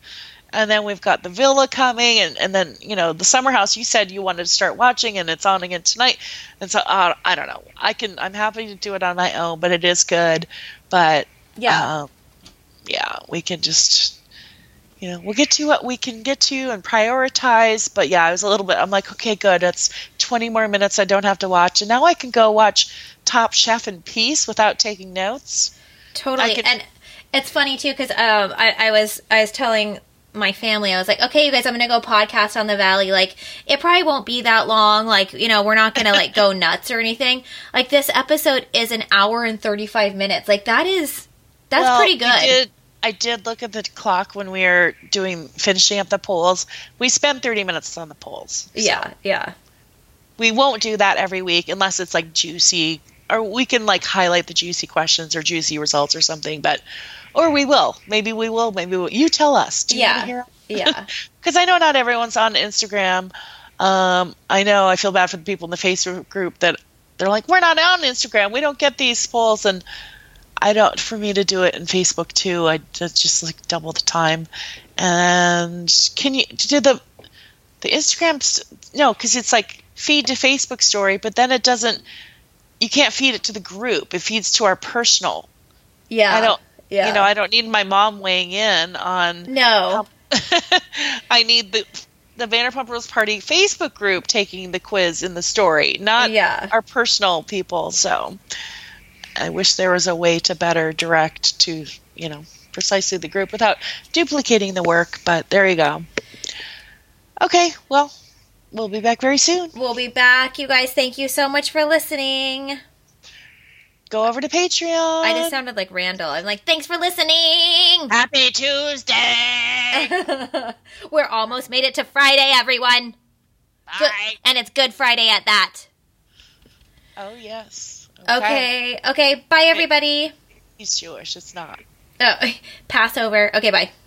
[SPEAKER 3] And then we've got the Villa coming, and, and then, you know, the Summer House, you said you wanted to start watching, and it's on again tonight. And so, uh, I don't know. I can, I'm happy to do it on my own, but it is good. But,
[SPEAKER 2] yeah,
[SPEAKER 3] um, yeah, we can just, you know, we'll get to what we can get to and prioritize. But, yeah, I was a little bit, I'm like, okay, good. That's twenty more minutes I don't have to watch. And now I can go watch Top Chef in peace without taking notes.
[SPEAKER 2] Totally.
[SPEAKER 3] Could,
[SPEAKER 2] and it's funny, too, because um, I, I was I was telling my family, I was like, okay, you guys, I'm gonna go podcast on the Valley. Like, it probably won't be that long. Like, you know, we're not gonna like go nuts or anything. Like, this episode is an hour and thirty-five minutes. Like, that is that's
[SPEAKER 3] well,
[SPEAKER 2] pretty good.
[SPEAKER 3] Did, I did look at the clock when we were doing finishing up the polls. We spent thirty minutes on the polls. So
[SPEAKER 2] yeah, yeah.
[SPEAKER 3] We won't do that every week unless it's like juicy, or we can like highlight the juicy questions or juicy results or something. But or we will. Maybe we will. Maybe we will. You tell us. Do you
[SPEAKER 2] yeah.
[SPEAKER 3] want to hear?
[SPEAKER 2] Yeah.
[SPEAKER 3] Because I know not everyone's on Instagram. Um, I know I feel bad for the people in the Facebook group that they're like, we're not on Instagram. We don't get these polls. And I don't, for me to do it in Facebook too, I that's just like double the time. And can you do the, the Instagram? No, because it's like feed to Facebook story, but then it doesn't, you can't feed it to the group. It feeds to our personal.
[SPEAKER 2] Yeah.
[SPEAKER 3] I don't.
[SPEAKER 2] Yeah.
[SPEAKER 3] You know, I don't need my mom weighing in on.
[SPEAKER 2] No.
[SPEAKER 3] How, I need the the Vanderpump Rules Party Facebook group taking the quiz in the story, not
[SPEAKER 2] yeah.
[SPEAKER 3] our personal people. So I wish there was a way to better direct to, you know, precisely the group without duplicating the work. But there you go. Okay, well, we'll be back very soon.
[SPEAKER 2] We'll be back. You guys, thank you so much for listening.
[SPEAKER 3] Go over to Patreon.
[SPEAKER 2] I just sounded like Randall. I'm like, thanks for listening.
[SPEAKER 3] Happy Tuesday.
[SPEAKER 2] We're almost made it to Friday, everyone.
[SPEAKER 3] Bye.
[SPEAKER 2] Good. And it's Good Friday at that.
[SPEAKER 3] Oh, yes.
[SPEAKER 2] Okay. Okay. Okay. Bye, everybody.
[SPEAKER 3] He's Jewish. It's not.
[SPEAKER 2] Oh, Passover. Okay, bye.